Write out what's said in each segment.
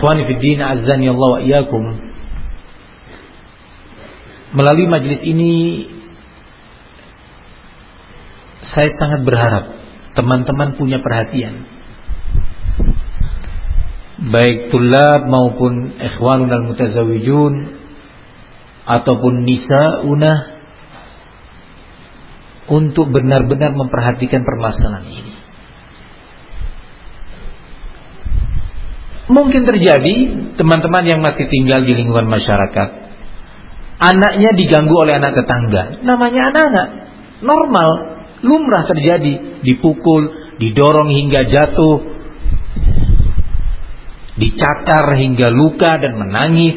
Ikhwani fi din, azzani Allah wa iyyakum. Melalui majelis ini saya sangat berharap teman-teman punya perhatian, baik tulab maupun ikhwanun al-mutazawijun ataupun nisa'una, untuk benar-benar memperhatikan permasalahan ini. Mungkin terjadi teman-teman yang masih tinggal di lingkungan masyarakat, anaknya diganggu oleh anak tetangga. Namanya anak-anak, normal, lumrah terjadi, dipukul, didorong hingga jatuh, dicakar hingga luka dan menangis.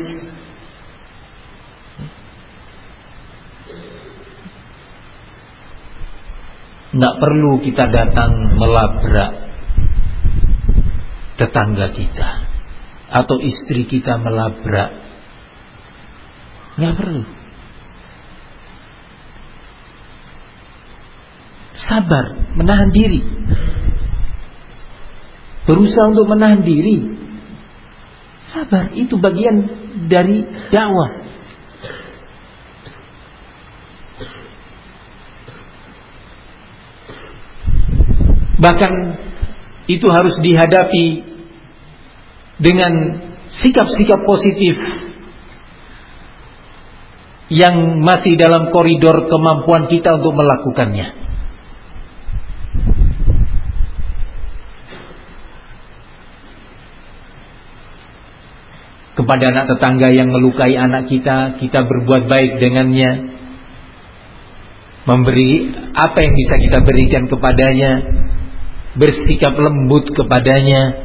Nggak perlu kita datang melabrak tetangga kita atau istri kita melabrak. Nggak perlu. Sabar, menahan diri, berusaha untuk menahan diri. Sabar, itu bagian dari dakwah. Bahkan itu harus dihadapi dengan sikap-sikap positif yang masih dalam koridor kemampuan kita untuk melakukannya. Kepada anak tetangga yang melukai anak kita, kita berbuat baik dengannya, memberi apa yang bisa kita berikan kepadanya, bersikap lembut kepadanya,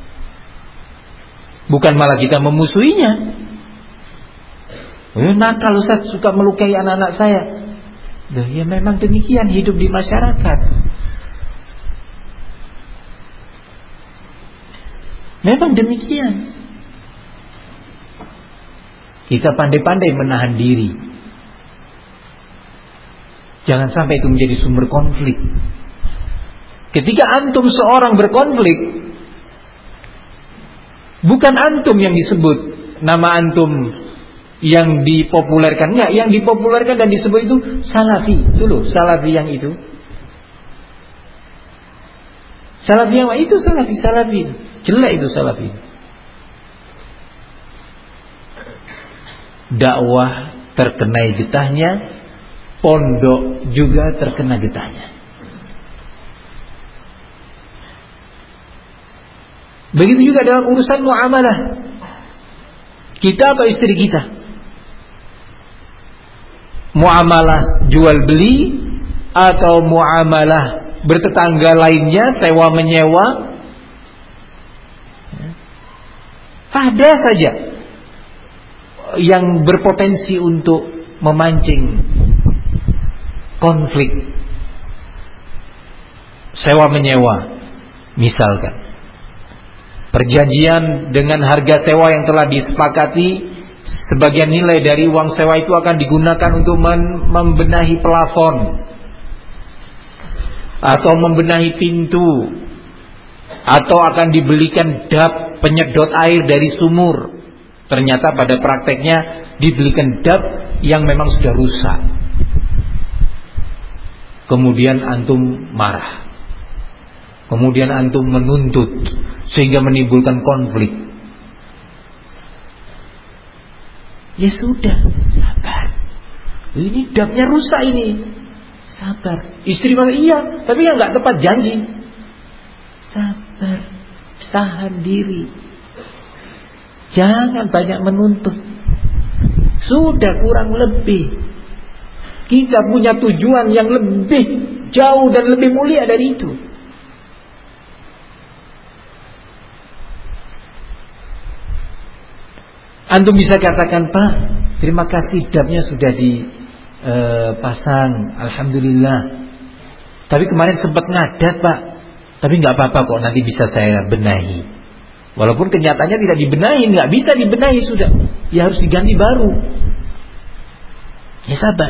bukan malah kita memusuhinya. Nakal Ustaz, suka melukai anak-anak saya. Ya memang demikian hidup di masyarakat. Memang demikian. Kita pandai-pandai menahan diri. Jangan sampai itu menjadi sumber konflik. Ketika antum seorang berkonflik, bukan antum yang disebut, nama antum yang dipopulerkan, enggak, yang dipopulerkan dan disebut itu salafi. Itu loh, salafi yang itu. Salafi yang itu salafi. Jelek itu salafi. Dakwah terkena getahnya, pondok juga terkena getahnya. Begitu juga dalam urusan muamalah, kita atau istri kita, muamalah jual beli atau muamalah bertetangga lainnya, sewa menyewa, ada saja yang berpotensi untuk memancing konflik. Sewa menyewa, misalkan perjanjian dengan harga sewa yang telah disepakati, sebagian nilai dari uang sewa itu akan digunakan untuk membenahi plafon atau membenahi pintu, atau akan dibelikan dap penyedot air dari sumur. Ternyata pada prakteknya dibelikan dap yang memang sudah rusak. Kemudian antum marah, kemudian antum menuntut, sehingga menimbulkan konflik. Ya sudah, sabar. Ini dapnya rusak ini. Sabar. Istri bilang iya, tapi ya nggak tepat janji. Sabar, tahan diri. Jangan banyak menuntut. Sudah kurang lebih. Kita punya tujuan yang lebih jauh dan lebih mulia dari itu. Antum bisa katakan, Pak, terima kasih dapnya sudah dipasang, alhamdulillah. Tapi kemarin sempat ngadat, Pak. Tapi nggak apa-apa kok, nanti bisa saya benahi. Walaupun kenyataannya tidak dibenahi, nggak bisa dibenahi sudah. Ya harus diganti baru. Ya sabar.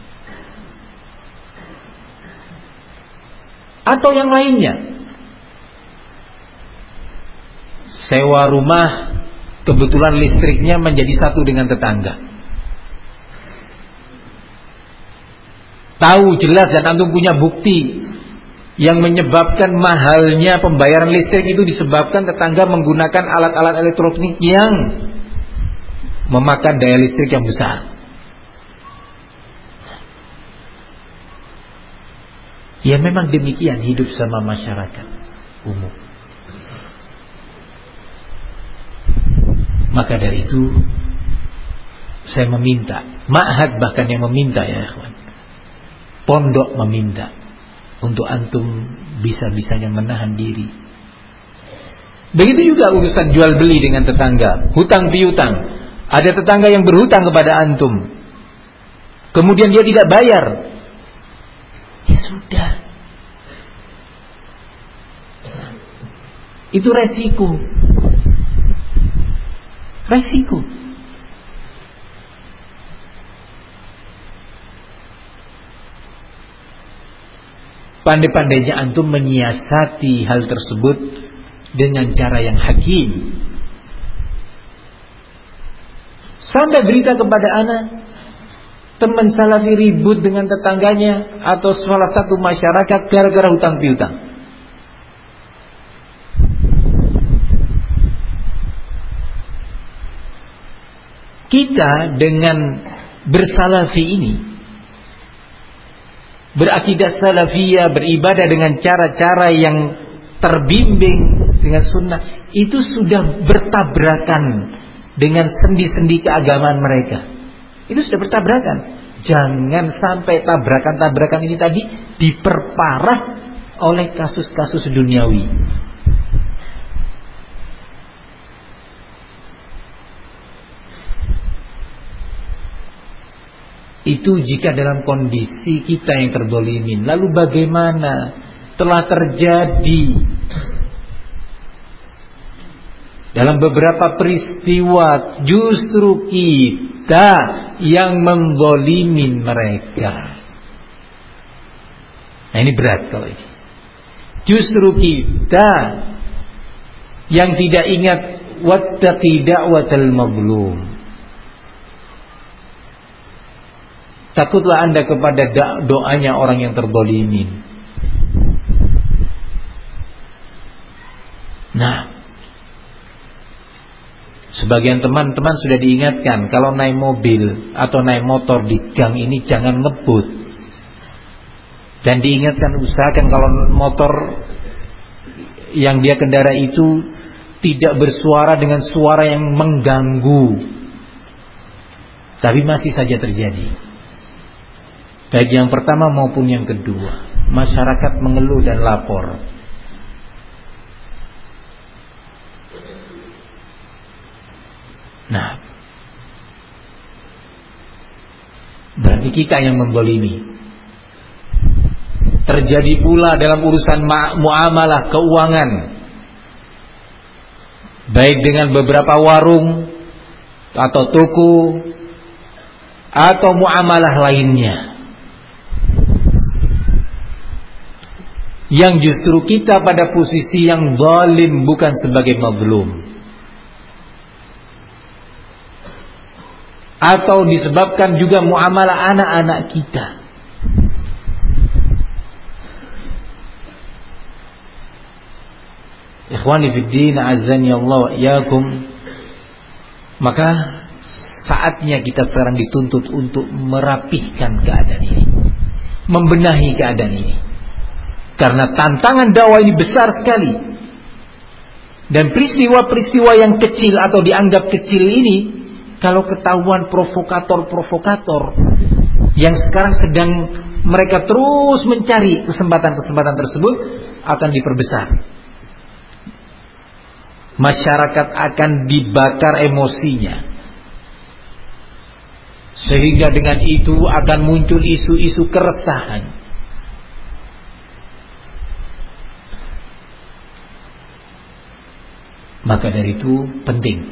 Atau yang lainnya, sewa rumah kebetulan listriknya menjadi satu dengan tetangga. Tahu jelas dan antum punya bukti yang menyebabkan mahalnya pembayaran listrik itu disebabkan tetangga menggunakan alat-alat elektronik yang memakan daya listrik yang besar. Ya memang demikian hidup sama masyarakat umum. Maka dari itu saya meminta, ma'had bahkan yang meminta ya ikhwan, pondok meminta untuk antum bisa-bisanya menahan diri. Begitu juga urusan jual beli dengan tetangga, hutang piutang. Ada tetangga yang berhutang kepada antum, kemudian dia tidak bayar, ya sudah, itu resiko. Pandai-pandainya antum menyiasati hal tersebut dengan cara yang hakim. Sampai berita kepada anak, teman salafi ribut dengan tetangganya atau salah satu masyarakat gara-gara hutang piutang. Kita dengan bersalafi ini, berakidah salafiyah, beribadah dengan cara-cara yang terbimbing dengan sunnah, itu sudah bertabrakan dengan sendi-sendi keagamaan mereka. Itu sudah bertabrakan. Jangan sampai tabrakan-tabrakan ini tadi diperparah oleh kasus-kasus duniawi. Itu jika dalam kondisi kita yang terzalimin. Lalu bagaimana telah terjadi dalam beberapa peristiwa justru kita yang menzalimin mereka. Nah ini berat kalau ini. Justru kita yang tidak ingat wattaqi da'watal mazlum. Takutlah Anda kepada doanya orang yang terzalimin. Nah, sebagian teman-teman sudah diingatkan, kalau naik mobil atau naik motor di gang ini jangan ngebut. Dan diingatkan, usahakan kalau motor yang dia kendara itu tidak bersuara dengan suara yang mengganggu. Tapi masih saja terjadi. Baik yang pertama maupun yang kedua, masyarakat mengeluh dan lapor. Nah, berarti kita yang menzalimi. Terjadi pula dalam urusan muamalah keuangan, baik dengan beberapa warung atau toko atau muamalah lainnya, yang justru kita pada posisi yang zalim bukan sebagai mazlum. Atau disebabkan juga muamalah anak-anak kita. Ikhwani fiddin, azzani Allah wa iyyakum. Maka saatnya kita sekarang dituntut untuk merapihkan keadaan ini, membenahi keadaan ini. Karena tantangan dakwah ini besar sekali. Dan peristiwa-peristiwa yang kecil atau dianggap kecil ini, kalau ketahuan provokator-provokator yang sekarang sedang mereka terus mencari kesempatan-kesempatan tersebut, akan diperbesar. Masyarakat akan dibakar emosinya. Sehingga dengan itu akan muncul isu-isu keresahan. Maka dari itu penting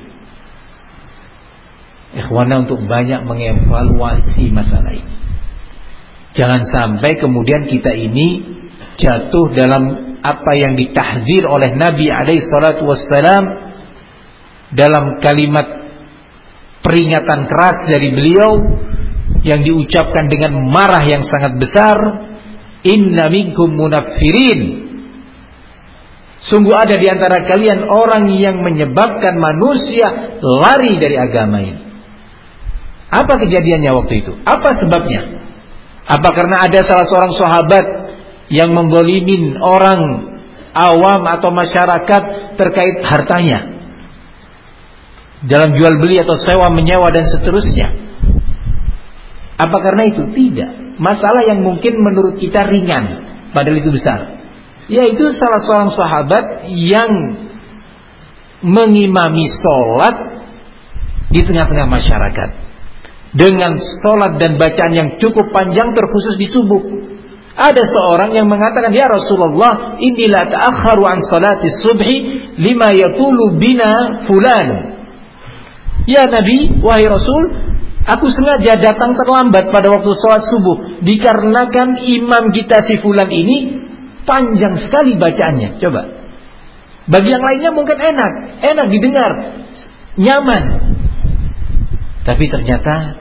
ikhwana untuk banyak mengevaluasi masalah ini. Jangan sampai kemudian kita ini jatuh dalam apa yang ditahdzir oleh Nabi alaihi salatu wassalam, dalam kalimat peringatan keras dari beliau yang diucapkan dengan marah yang sangat besar, inna minkum munaffirin, sungguh ada di antara kalian orang yang menyebabkan manusia lari dari agama ini. Apa kejadiannya waktu itu? Apa sebabnya? Apa karena ada salah seorang sahabat yang menggolimin orang awam atau masyarakat terkait hartanya dalam jual beli atau sewa menyewa dan seterusnya? Apa karena itu? Tidak. Masalah yang mungkin menurut kita ringan, padahal itu besar. Yaitu salah seorang sahabat yang mengimami sholat di tengah-tengah masyarakat dengan sholat dan bacaan yang cukup panjang, terkhusus di subuh. Ada seorang yang mengatakan, ya Rasulullah, inni la ta'akharu an salati subhi lima yatulu bina fulan. Ya Nabi, wahai Rasul, aku sengaja datang terlambat pada waktu sholat subuh dikarenakan imam kita si fulan ini panjang sekali bacaannya. Coba, bagi yang lainnya mungkin enak didengar, nyaman. Tapi ternyata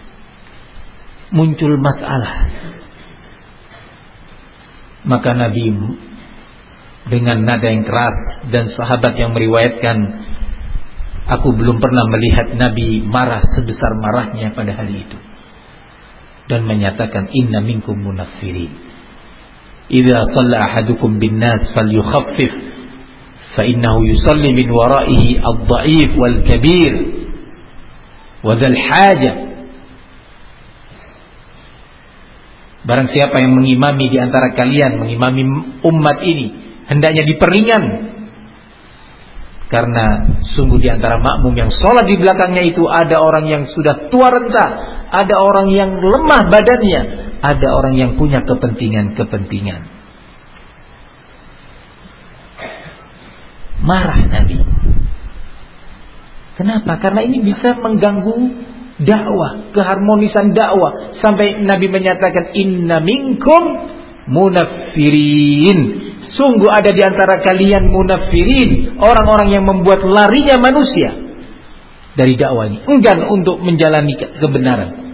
muncul masalah. Maka Nabi dengan nada yang keras, dan sahabat yang meriwayatkan, aku belum pernah melihat Nabi marah sebesar marahnya pada hari itu, dan menyatakan, inna minkum munaffirin, idza shalla ahadukum bin nas falyukhaffif fa innahu yusalli min waraihi ad-dha'if wal kabir wa dzal hajah. Barang siapa yang mengimami di antara kalian, mengimami umat ini, hendaknya diperingan, karena sungguh di antara makmum yang sholat di belakangnya itu ada orang yang sudah tua renta, ada orang yang lemah badannya, ada orang yang punya kepentingan. Marah Nabi. Kenapa? Karena ini bisa mengganggu dakwah, keharmonisan dakwah, sampai Nabi menyatakan, inna minkum munaffirin, sungguh ada di antara kalian munaffirin, orang-orang yang membuat larinya manusia dari dakwah ini, enggan untuk menjalani kebenaran.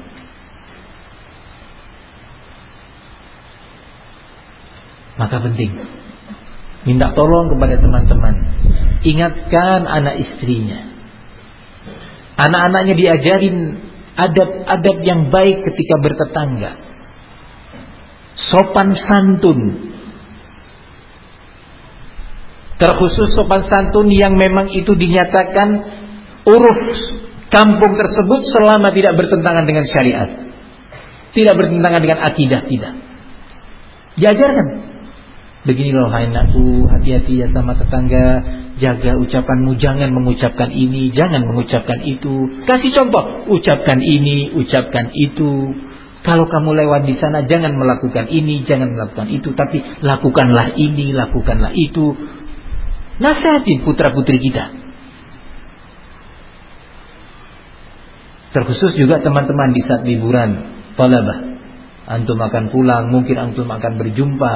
Maka penting minta tolong kepada teman-teman, ingatkan anak istrinya, anak-anaknya diajarin adab-adab yang baik ketika bertetangga, sopan santun, terkhusus sopan santun yang memang itu dinyatakan uruf kampung tersebut selama tidak bertentangan dengan syariat, tidak bertentangan dengan akidah, tidak. Diajarkan, begini loh anakku, hati-hati ya sama tetangga, jaga ucapanmu, jangan mengucapkan ini, jangan mengucapkan itu. Kasih contoh, ucapkan ini, ucapkan itu. Kalau kamu lewat di sana, jangan melakukan ini, jangan melakukan itu, tapi lakukanlah ini, lakukanlah itu. Nasihatin putra-putri kita. Terkhusus juga teman-teman di saat liburan talabah, antum akan pulang, mungkin antum akan berjumpa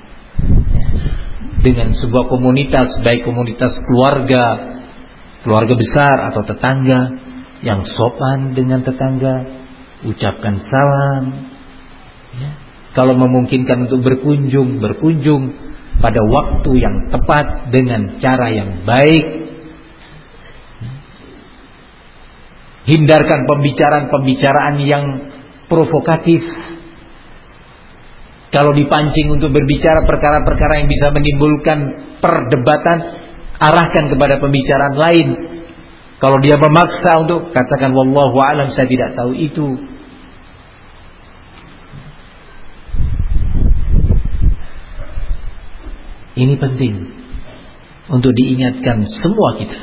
dengan sebuah komunitas, baik komunitas keluarga besar atau tetangga, yang sopan dengan tetangga, ucapkan salam ya. Kalau memungkinkan untuk berkunjung pada waktu yang tepat dengan cara yang baik. Hindarkan pembicaraan yang provokatif. Kalau dipancing untuk berbicara perkara-perkara yang bisa menimbulkan perdebatan, arahkan kepada pembicaraan lain. Kalau dia memaksa untuk katakan wallahu a'lam, saya tidak tahu itu. Ini penting untuk diingatkan semua kita.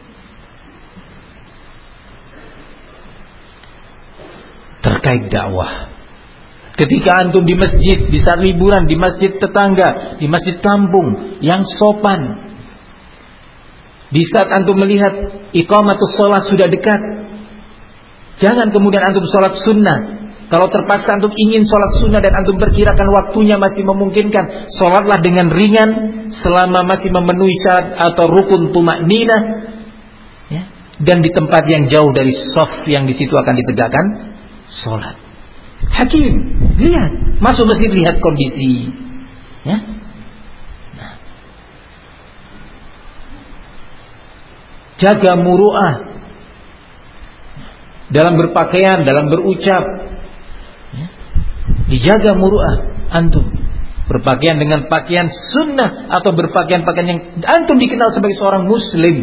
Terkait dakwah. Ketika antum di masjid, di saat liburan, di masjid tetangga, di masjid kampung yang sopan, di saat antum melihat iqamatus shalah sudah dekat, jangan kemudian antum sholat sunnah. Kalau terpaksa antum ingin sholat sunnah dan antum perkirakan waktunya masih memungkinkan, sholatlah dengan ringan selama masih memenuhi syarat atau rukun tumakninah ya. dan di tempat yang jauh dari shaf yang di situ akan ditegakkan sholat. Hakim, lihat, masuk masjid lihat kondisi, ya. Nah. Jaga muru'ah dalam berpakaian, dalam berucap, ya. Dijaga muru'ah antum. Berpakaian dengan pakaian sunnah atau berpakaian-pakaian yang antum dikenal sebagai seorang muslim.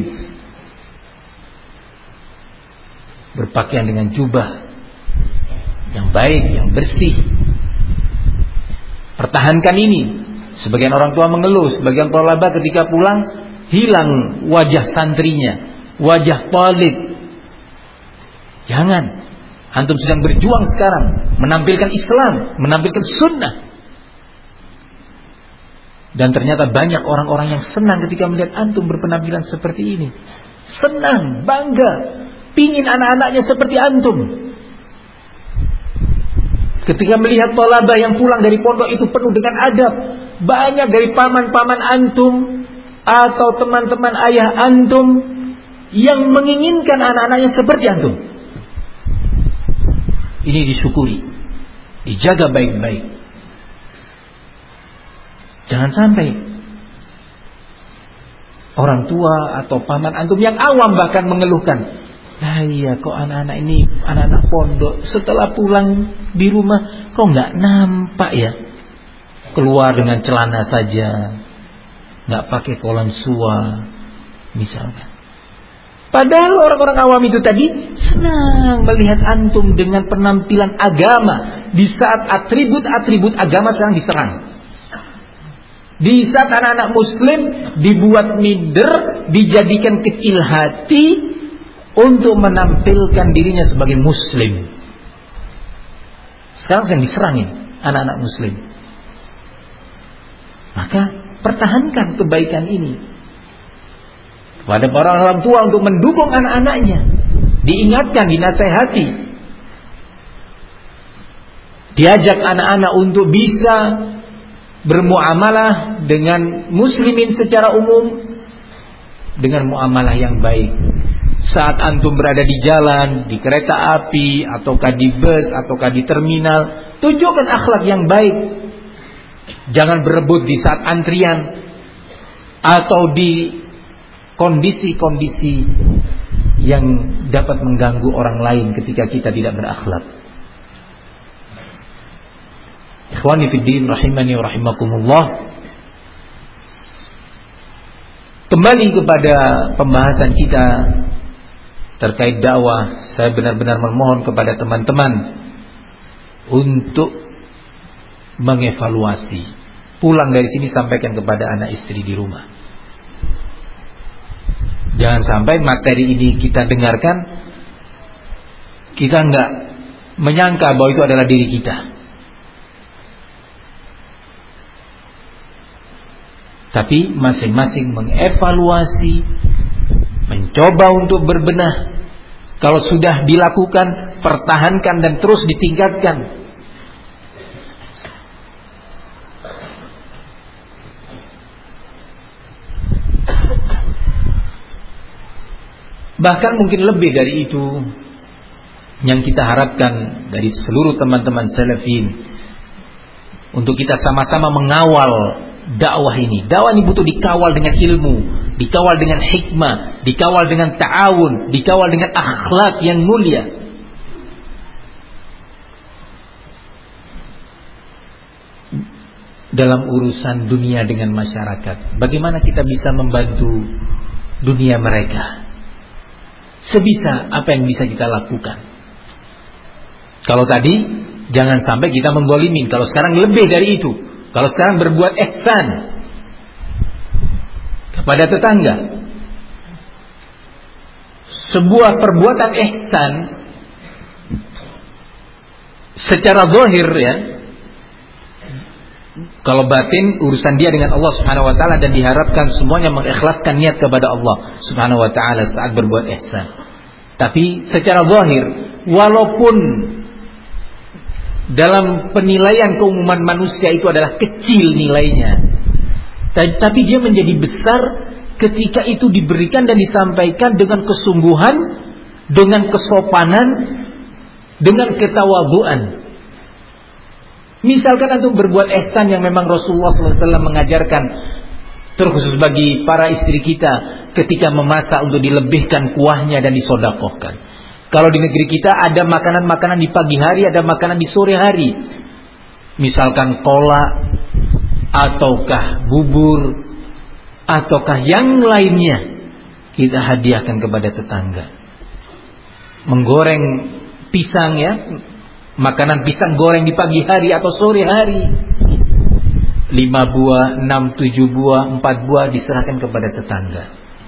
Berpakaian dengan jubah yang baik, yang bersih. Pertahankan ini. Sebagian orang tua mengeluh, sebagian thalabah ketika pulang hilang wajah santrinya, wajah talib. Jangan. Antum sedang berjuang sekarang menampilkan Islam, menampilkan sunnah. Dan ternyata banyak orang-orang yang senang ketika melihat antum berpenampilan seperti ini. Senang, bangga, pingin anak-anaknya seperti antum. Ketika melihat thalabah yang pulang dari pondok itu penuh dengan adab, banyak dari paman-paman antum atau teman-teman ayah antum yang menginginkan anak-anaknya seperti antum. Ini disyukuri, dijaga baik-baik. Jangan sampai orang tua atau paman antum yang awam bahkan mengeluhkan, nah iya kok anak-anak ini, anak-anak pondok setelah pulang di rumah kok nggak nampak ya, keluar dengan celana saja, nggak pakai kolonsua misalkan. Padahal orang-orang awam itu tadi senang melihat antum dengan penampilan agama di saat atribut-atribut agama sedang diserang. Di saat anak-anak muslim dibuat minder, dijadikan kecil hati untuk menampilkan dirinya sebagai muslim. Sekarang sedang diserangin anak-anak muslim. Maka pertahankan kebaikan ini. Kepada para orang tua untuk mendukung anak-anaknya, diingatkan, dinasehati, diajak anak-anak untuk bisa bermuamalah dengan muslimin secara umum dengan muamalah yang baik. Saat antum berada di jalan, di kereta api, ataukah di bus, ataukah di terminal, tunjukkan akhlak yang baik. Jangan berebut di saat antrian atau di kondisi-kondisi yang dapat mengganggu orang lain ketika kita tidak berakhlak. Ikhwani fiddin rahimani wa rahimakumullah. Kembali kepada pembahasan kita terkait dakwah, saya benar-benar memohon kepada teman-teman untuk mengevaluasi. Pulang dari sini sampaikan kepada anak istri di rumah. Jangan sampai materi ini kita dengarkan, kita enggak menyangka bahwa itu adalah diri kita. Tapi masing-masing mengevaluasi, mencoba untuk berbenah. Kalau sudah dilakukan, pertahankan dan terus ditingkatkan. Bahkan mungkin lebih dari itu yang kita harapkan dari seluruh teman-teman salafin, untuk kita sama-sama mengawal dakwah ini. Dakwah ini butuh dikawal dengan ilmu, dikawal dengan hikmah, dikawal dengan ta'awun, dikawal dengan akhlak yang mulia. Dalam urusan dunia dengan masyarakat, bagaimana kita bisa membantu dunia mereka? Sebisa apa yang bisa kita lakukan. Kalau tadi jangan sampai kita menggolimin. Kalau sekarang lebih dari itu. Kalau sekarang berbuat ihsan kepada tetangga, sebuah perbuatan ihsan secara zahir ya. Kalau batin urusan dia dengan Allah Subhanahu wa taala, dan diharapkan semuanya mengikhlaskan niat kepada Allah Subhanahu wa taala saat berbuat ihsan. Tapi secara zahir, walaupun dalam penilaian keumuman manusia itu adalah kecil nilainya, tapi dia menjadi besar ketika itu diberikan dan disampaikan dengan kesungguhan dengan kesopanan, dengan ketawaduan. Misalkan antum berbuat ihsan yang memang Rasulullah SAW mengajarkan, terkhusus bagi para istri kita ketika memasak untuk dilebihkan kuahnya dan disodakohkan. Kalau di negeri kita ada makanan-makanan di pagi hari, ada makanan di sore hari. Misalkan kolak, ataukah bubur, ataukah yang lainnya, kita hadiahkan kepada tetangga. Menggoreng pisang ya, makanan pisang goreng di pagi hari atau sore hari, 5 buah, 6, 7 buah, 4 buah diserahkan kepada tetangga.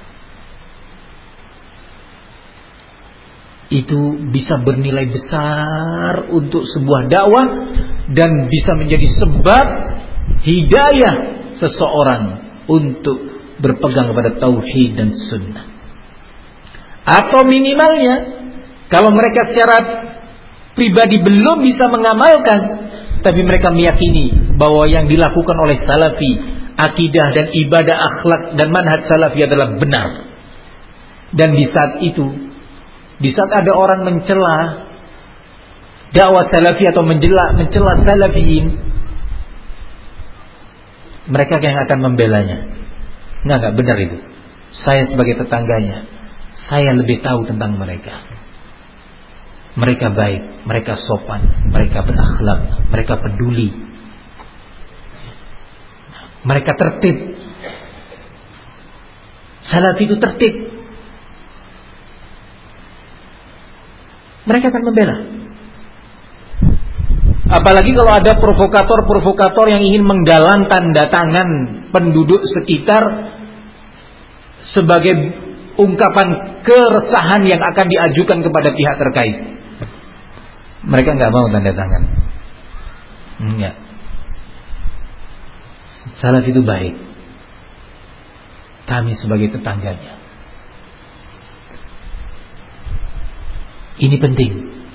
Itu bisa bernilai besar untuk sebuah dakwah dan bisa menjadi sebab hidayah seseorang untuk berpegang kepada tauhid dan sunnah. Atau minimalnya, kalau mereka secara pribadi belum bisa mengamalkan, tapi mereka meyakini bahwa yang dilakukan oleh salafi, akidah dan ibadah, akhlak dan manhaj salafi adalah benar. Dan di saat itu, di saat ada orang mencela dakwah salafi atau mencela salafiyin, mereka yang akan membelanya. Enggak benar itu. Saya sebagai tetangganya, saya lebih tahu tentang mereka. Mereka baik, mereka sopan, mereka berakhlak, mereka peduli, mereka tertib. Salafi itu tertib. Mereka akan membela. Apalagi kalau ada provokator-provokator yang ingin menggalang tanda tangan penduduk sekitar sebagai ungkapan keresahan yang akan diajukan kepada pihak terkait. Mereka nggak mau tanda tangan. Enggak. Salaf itu baik. Kami sebagai tetangganya. Ini penting.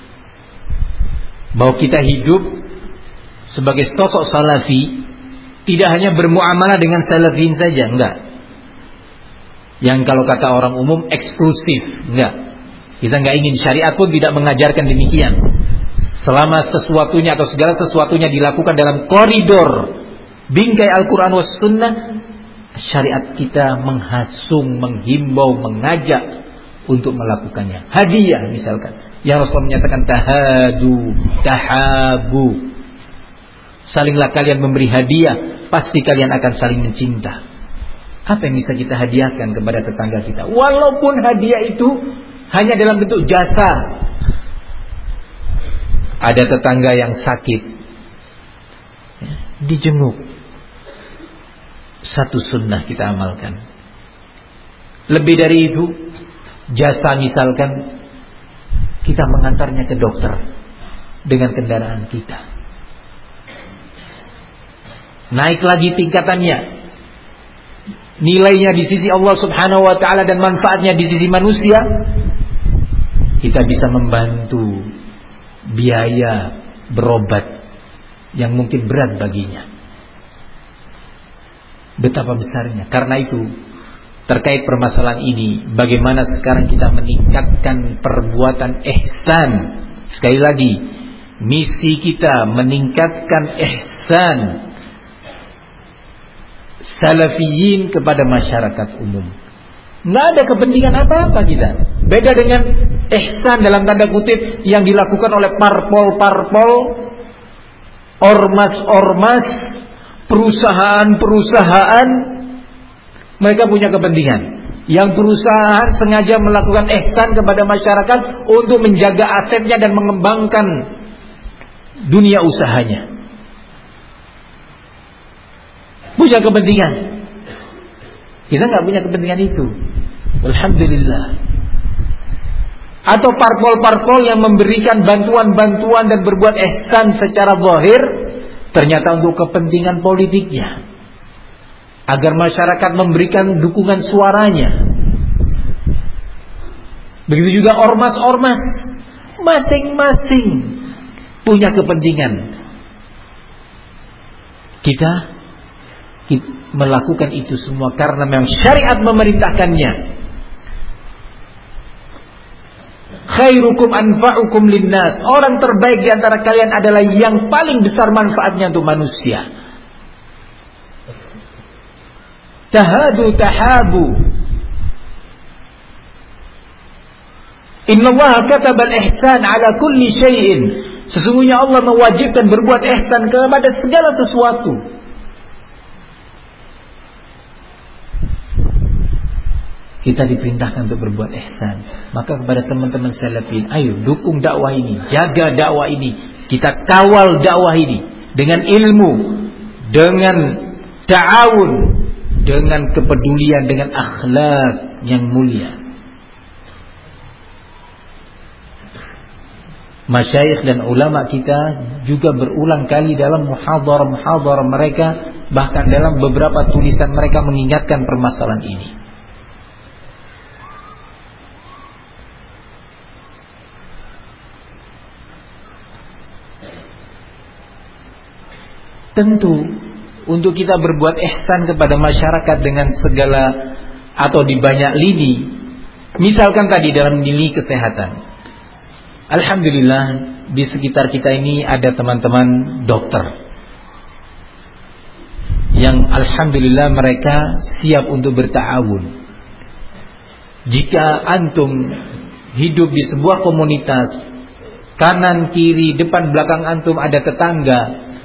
Bahwa kita hidup sebagai sosok salafi tidak hanya bermuamalah dengan salafin saja, enggak. Yang kalau kata orang umum eksklusif, enggak. Kita enggak ingin, syariat pun tidak mengajarkan demikian. Selama sesuatunya atau segala sesuatunya dilakukan dalam koridor bingkai Al-Quran was Sunnah, syariat kita menghasung, menghimbau, mengajak untuk melakukannya. Hadiah misalkan, yang Rasul menyatakan tahabu, salinglah kalian memberi hadiah, pasti kalian akan saling mencinta. Apa yang bisa kita hadiahkan kepada tetangga kita, walaupun hadiah itu hanya dalam bentuk jasa. Ada tetangga yang sakit, dijenguk, satu sunnah kita amalkan. Lebih dari itu, jasa misalkan kita mengantarnya ke dokter dengan kendaraan kita. Naik lagi tingkatannya, nilainya di sisi Allah Subhanahu wa ta'ala dan manfaatnya di sisi manusia. Kita bisa membantu biaya berobat yang mungkin berat baginya. Betapa besarnya. Karena itu, terkait permasalahan ini, bagaimana sekarang kita meningkatkan perbuatan ihsan. Sekali lagi, misi kita meningkatkan ihsan salafiyin kepada masyarakat umum. Nggak ada kepentingan apa-apa kita. Beda dengan ihsan dalam tanda kutip yang dilakukan oleh parpol-parpol, ormas-ormas, perusahaan-perusahaan. Mereka punya kepentingan. Yang perusahaan sengaja melakukan ihsan kepada masyarakat untuk menjaga asetnya dan mengembangkan dunia usahanya. Punya kepentingan. Kita nggak punya kepentingan itu. Alhamdulillah. Atau parpol-parpol yang memberikan bantuan-bantuan dan berbuat ihsan secara zahir, ternyata untuk kepentingan politiknya, agar masyarakat memberikan dukungan suaranya. Begitu juga ormas-ormas, masing-masing punya kepentingan. Kita melakukan itu semua karena memang syariat memerintahkannya. Khairukum anfa'ukum linnas. Orang terbaik di antara kalian adalah yang paling besar manfaatnya untuk manusia. Tahadu tahabu. Innallaha katabal ihsan ala kulli syai'in. Sesungguhnya Allah mewajibkan berbuat ihsan kepada segala sesuatu. Kita diperintahkan untuk berbuat ihsan. Maka kepada teman-teman salafin, ayo dukung dakwah ini, jaga dakwah ini, kita kawal dakwah ini dengan ilmu, dengan ta'awun, dengan kepedulian, dengan akhlak yang mulia. Masyayikh dan ulama kita juga berulang kali dalam muhadharah mereka, bahkan dalam beberapa tulisan mereka mengingatkan permasalahan ini. Tentu untuk kita berbuat ihsan kepada masyarakat dengan segala atau di banyak lini, misalkan tadi dalam lini kesehatan. Alhamdulillah di sekitar kita ini ada teman-teman dokter yang alhamdulillah mereka siap untuk berta'awun. Jika antum hidup di sebuah komunitas, kanan, kiri, depan, belakang antum ada tetangga,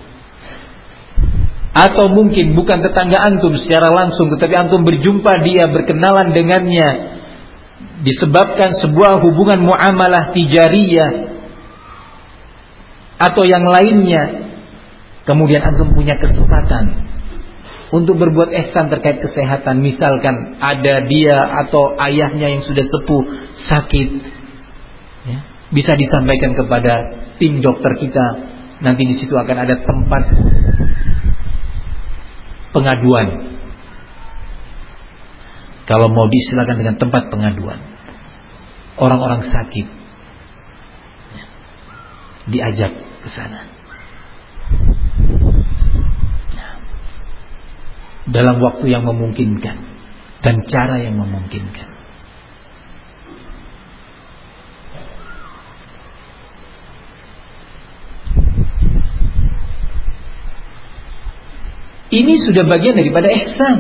atau mungkin bukan tetangga antum secara langsung, tetapi antum berjumpa dia, berkenalan dengannya, disebabkan sebuah hubungan muamalah tijariyah atau yang lainnya, kemudian antum punya kesempatan untuk berbuat ihsan terkait kesehatan. Misalkan ada dia atau ayahnya yang sudah sepuh sakit, ya, bisa disampaikan kepada tim dokter kita. Nanti di situ akan ada tempat pengaduan. Kalau mau disilakan dengan tempat pengaduan. Orang-orang sakit diajak ke sana. Dalam waktu yang memungkinkan dan cara yang memungkinkan. Ini sudah bagian daripada ihsan.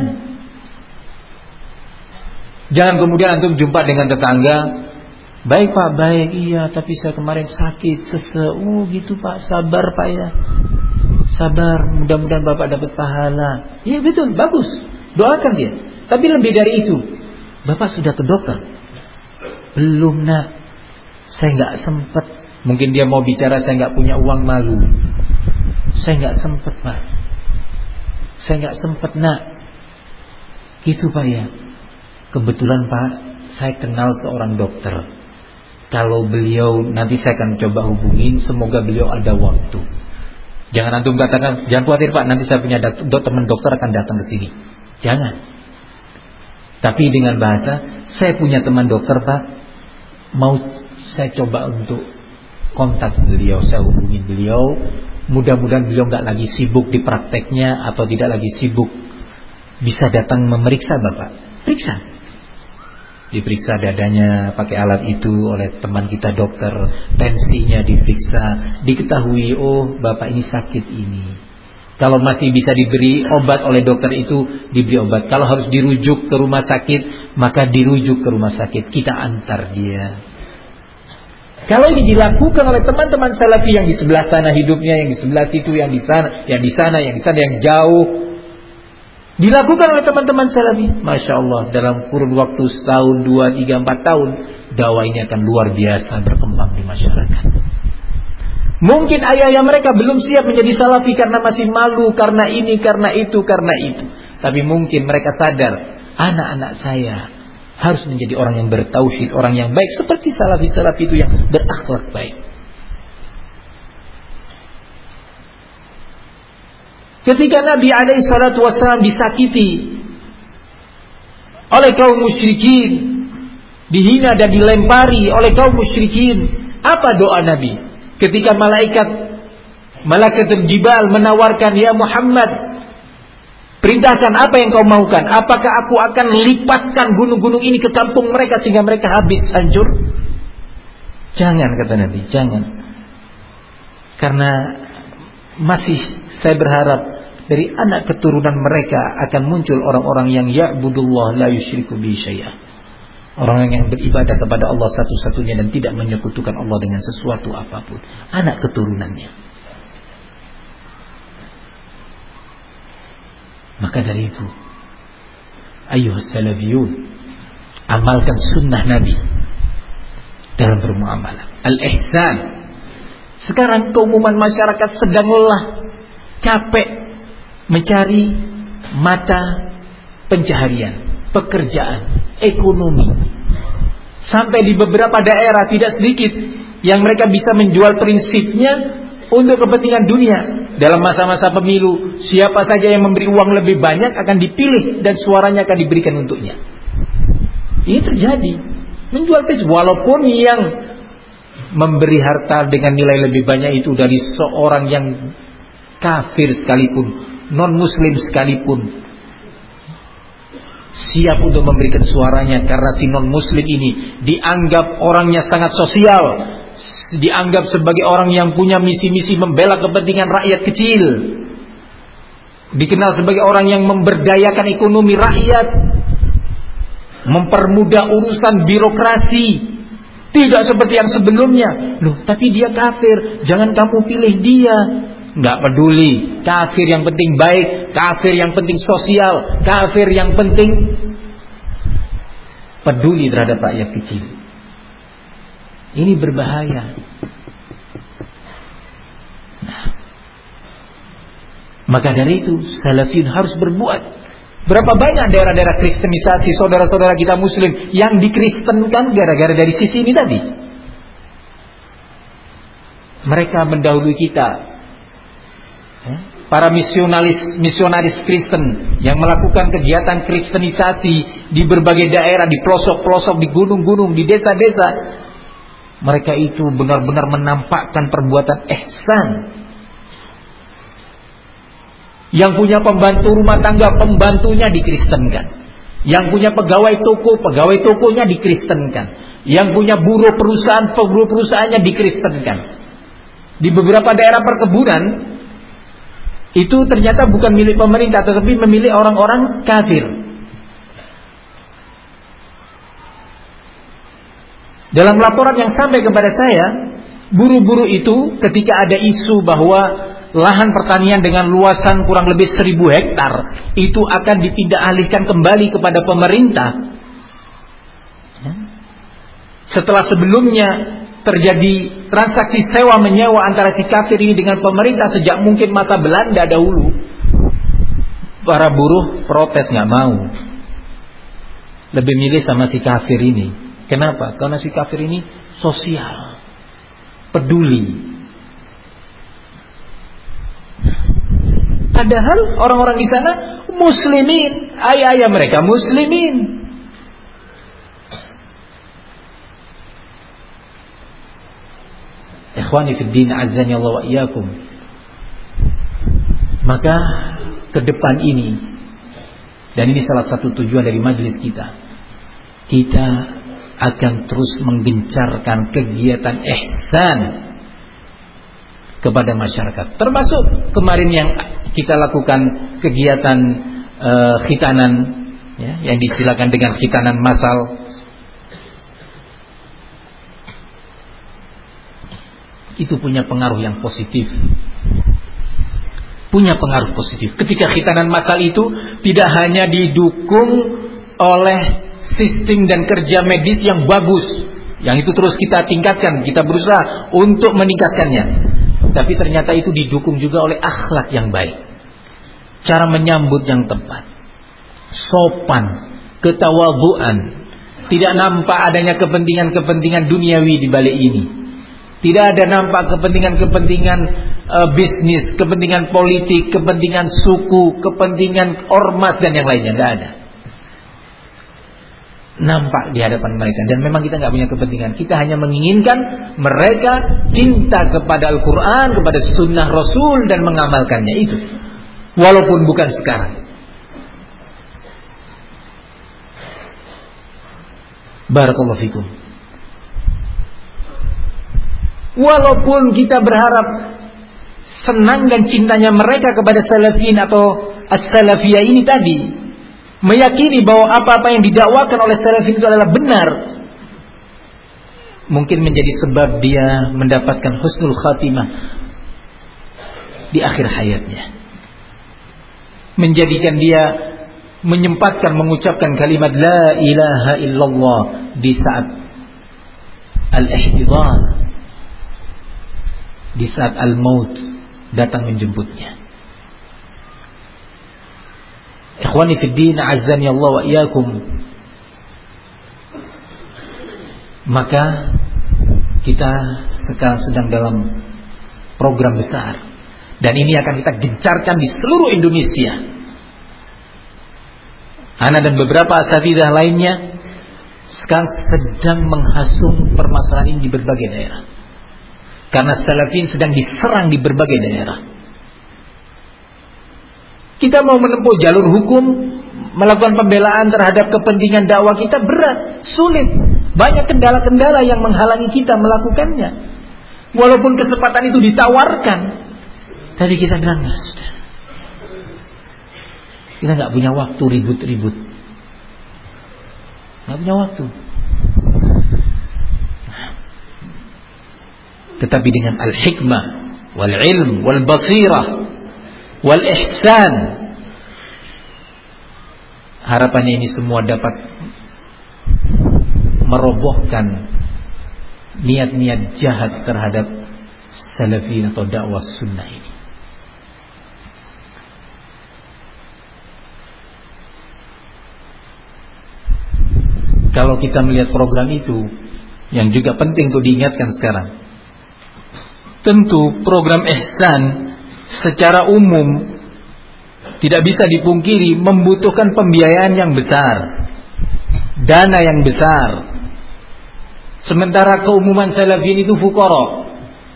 Jangan kemudian antum jumpa dengan tetangga, baik Pak, baik, iya, tapi saya kemarin sakit, gitu Pak, sabar Pak ya, sabar, mudah-mudahan Bapak dapat pahala. Iya betul, bagus, doakan dia. Tapi lebih dari itu, Bapak sudah ke dokter? Belum nak, saya nggak sempat. Mungkin dia mau bicara, saya nggak punya uang, malu. Saya nggak sempat Pak, saya nggak sempat nak. Gitu Pak ya. Kebetulan Pak, saya kenal seorang dokter. Kalau beliau, nanti saya akan coba hubungin, semoga beliau ada waktu. Jangan antum katakan, jangan khawatir Pak, nanti saya punya teman dokter akan datang ke sini. Jangan. Tapi dengan bahasa, saya punya teman dokter Pak, mau saya coba untuk kontak beliau, saya hubungin beliau. Mudah-mudahan beliau nggak lagi sibuk di prakteknya atau tidak lagi sibuk. Bisa datang memeriksa Bapak. Periksa. Diperiksa dadanya pakai alat itu oleh teman kita dokter, tensinya diperiksa, diketahui oh Bapak ini sakit ini. Kalau masih bisa diberi obat oleh dokter itu, diberi obat. Kalau harus dirujuk ke rumah sakit, maka dirujuk ke rumah sakit. Kita antar dia. Kalau ini dilakukan oleh teman-teman salafi yang di sebelah sana hidupnya, yang di sebelah situ, yang di sana, yang di sana, yang di sana, yang jauh, dilakukan oleh teman-teman salafi, Masya Allah, dalam kurun waktu setahun, 2, 3, 4 tahun, dakwah ini akan luar biasa berkembang di masyarakat. Mungkin ayah mereka belum siap menjadi salafi karena masih malu, karena ini, karena itu, karena itu. Tapi mungkin mereka sadar, anak-anak saya harus menjadi orang yang bertauhid, orang yang baik, seperti salafi-salafi itu yang berakhlak baik. Ketika Nabi SAW disakiti oleh kaum musyrikin, dihina dan dilempari oleh kaum musyrikin, apa doa Nabi? Ketika malaikat Jibal menawarkan, ya Muhammad, perintahkan apa yang kau maukan. Apakah aku akan lipatkan gunung-gunung ini ke kampung mereka sehingga mereka habis, hancur? Jangan, kata Nabi, jangan. Karena masih saya berharap dari anak keturunan mereka akan muncul orang-orang yang ya'budullah la yusyriku bihi syai'an. Orang yang beribadah kepada Allah satu-satunya dan tidak menyekutukan Allah dengan sesuatu apapun. Anak keturunannya. Maka dari itu, ayyuhas salafiyun, amalkan sunnah Nabi dalam bermuamalah. Al-ihsan. Sekarang keumuman masyarakat sedang lelah, capek mencari mata pencaharian, pekerjaan, ekonomi. Sampai di beberapa daerah tidak sedikit yang mereka bisa menjual prinsipnya untuk kepentingan dunia. Dalam masa-masa pemilu, siapa saja yang memberi uang lebih banyak akan dipilih dan suaranya akan diberikan untuknya. Ini terjadi. Menjual prinsip, walaupun yang memberi harta dengan nilai lebih banyak itu dari seorang yang kafir sekalipun, non-muslim sekalipun, siap untuk memberikan suaranya karena si non-muslim ini dianggap orangnya sangat sosial, dianggap sebagai orang yang punya misi-misi membela kepentingan rakyat kecil, dikenal sebagai orang yang memberdayakan ekonomi rakyat, mempermudah urusan birokrasi. Tidak seperti yang sebelumnya. Loh, tapi dia kafir, jangan kamu pilih dia. Nggak peduli, kafir yang penting baik, kafir yang penting sosial, kafir yang penting peduli terhadap rakyat kecil. Ini berbahaya. Nah, maka dari itu salafin harus berbuat. Berapa banyak daerah-daerah kristenisasi saudara-saudara kita muslim yang dikristenkan gara-gara dari sisi ini tadi. Mereka mendahului kita. Para misionaris Kristen yang melakukan kegiatan kristenisasi di berbagai daerah, di pelosok-pelosok, di gunung-gunung, di desa-desa. Mereka itu benar-benar menampakkan perbuatan ihsan. Yang punya pembantu rumah tangga, pembantunya dikristenkan. Yang punya pegawai toko, pegawai tokonya dikristenkan. Yang punya buruh perusahaan, buruh perusahaannya dikristenkan. Di beberapa daerah perkebunan itu ternyata bukan milik pemerintah, tetapi memilih orang-orang kafir. Dalam laporan yang sampai kepada saya, buruh-buruh itu ketika ada isu bahwa lahan pertanian dengan luasan kurang lebih 1000 hektar itu akan dipindah alihkan kembali kepada pemerintah. Setelah sebelumnya terjadi transaksi sewa menyewa antara si kafir ini dengan pemerintah sejak mungkin masa Belanda dahulu. Para buruh protes, nggak mau, lebih milih sama si kafir ini. Kenapa? Karena si kafir ini sosial, peduli. Padahal orang-orang di sana muslimin, ayah-ayah mereka muslimin. Ikhwani fid din, azzani Allah wa iyyakum. Maka ke depan ini, dan ini salah satu tujuan dari majelis kita, kita akan terus menggencarkan kegiatan ihsan kepada masyarakat. Termasuk kemarin yang kita lakukan kegiatan khitanan, ya, yang disilakan dengan khitanan massal. Itu punya pengaruh yang positif. Punya pengaruh positif. Ketika khitanan massal itu tidak hanya didukung oleh sistem dan kerja medis yang bagus, yang itu terus kita tingkatkan, kita berusaha untuk meningkatkannya. Tapi ternyata itu didukung juga oleh akhlak yang baik, cara menyambut yang tepat, sopan, ketawadhuan. Tidak nampak adanya kepentingan-kepentingan duniawi di balik ini. Tidak ada nampak kepentingan-kepentingan bisnis, kepentingan politik, kepentingan suku, kepentingan ormas dan yang lainnya. Tidak ada. Nampak di hadapan mereka, dan memang kita nggak punya kepentingan. Kita hanya menginginkan mereka cinta kepada Al-Quran, kepada Sunnah Rasul, dan mengamalkannya itu, walaupun bukan sekarang. Barakallahu fikum. Walaupun kita berharap senang dan cintanya mereka kepada salafin atau as-salafiyah ini tadi, meyakini bahwa apa-apa yang didakwakan oleh salafin itu adalah benar, mungkin menjadi sebab dia mendapatkan husnul khatimah di akhir hayatnya, menjadikan dia menyempatkan mengucapkan kalimat la ilaha illallah di saat al-ihtidar, di saat al-maut datang menjemputnya. Ikhwani fid din, azzani Allah wa iyyakum. Maka kita sekarang sedang dalam program besar, dan ini akan kita gencarkan di seluruh Indonesia. Ana dan beberapa asatidzah lainnya sekarang sedang menghasung permasalahan ini di berbagai daerah, karena salafin sedang diserang di berbagai daerah. Kita mau menempuh jalur hukum, melakukan pembelaan terhadap kepentingan dakwah kita berat, sulit. Banyak kendala-kendala yang menghalangi kita melakukannya. Walaupun kesempatan itu ditawarkan, tadi kita bilang sudah. Kita nggak punya waktu ribut-ribut, nggak punya waktu. Tetapi dengan al-hikmah, wal ilm, wal basirah, wal ihsan, harapannya ini semua dapat merobohkan niat-niat jahat terhadap salafin atau dakwah sunnah ini. Kalau kita melihat program itu, yang juga penting untuk diingatkan sekarang, tentu program ihsan secara umum tidak bisa dipungkiri membutuhkan pembiayaan yang besar, dana yang besar. Sementara keumuman salafin itu fuqara.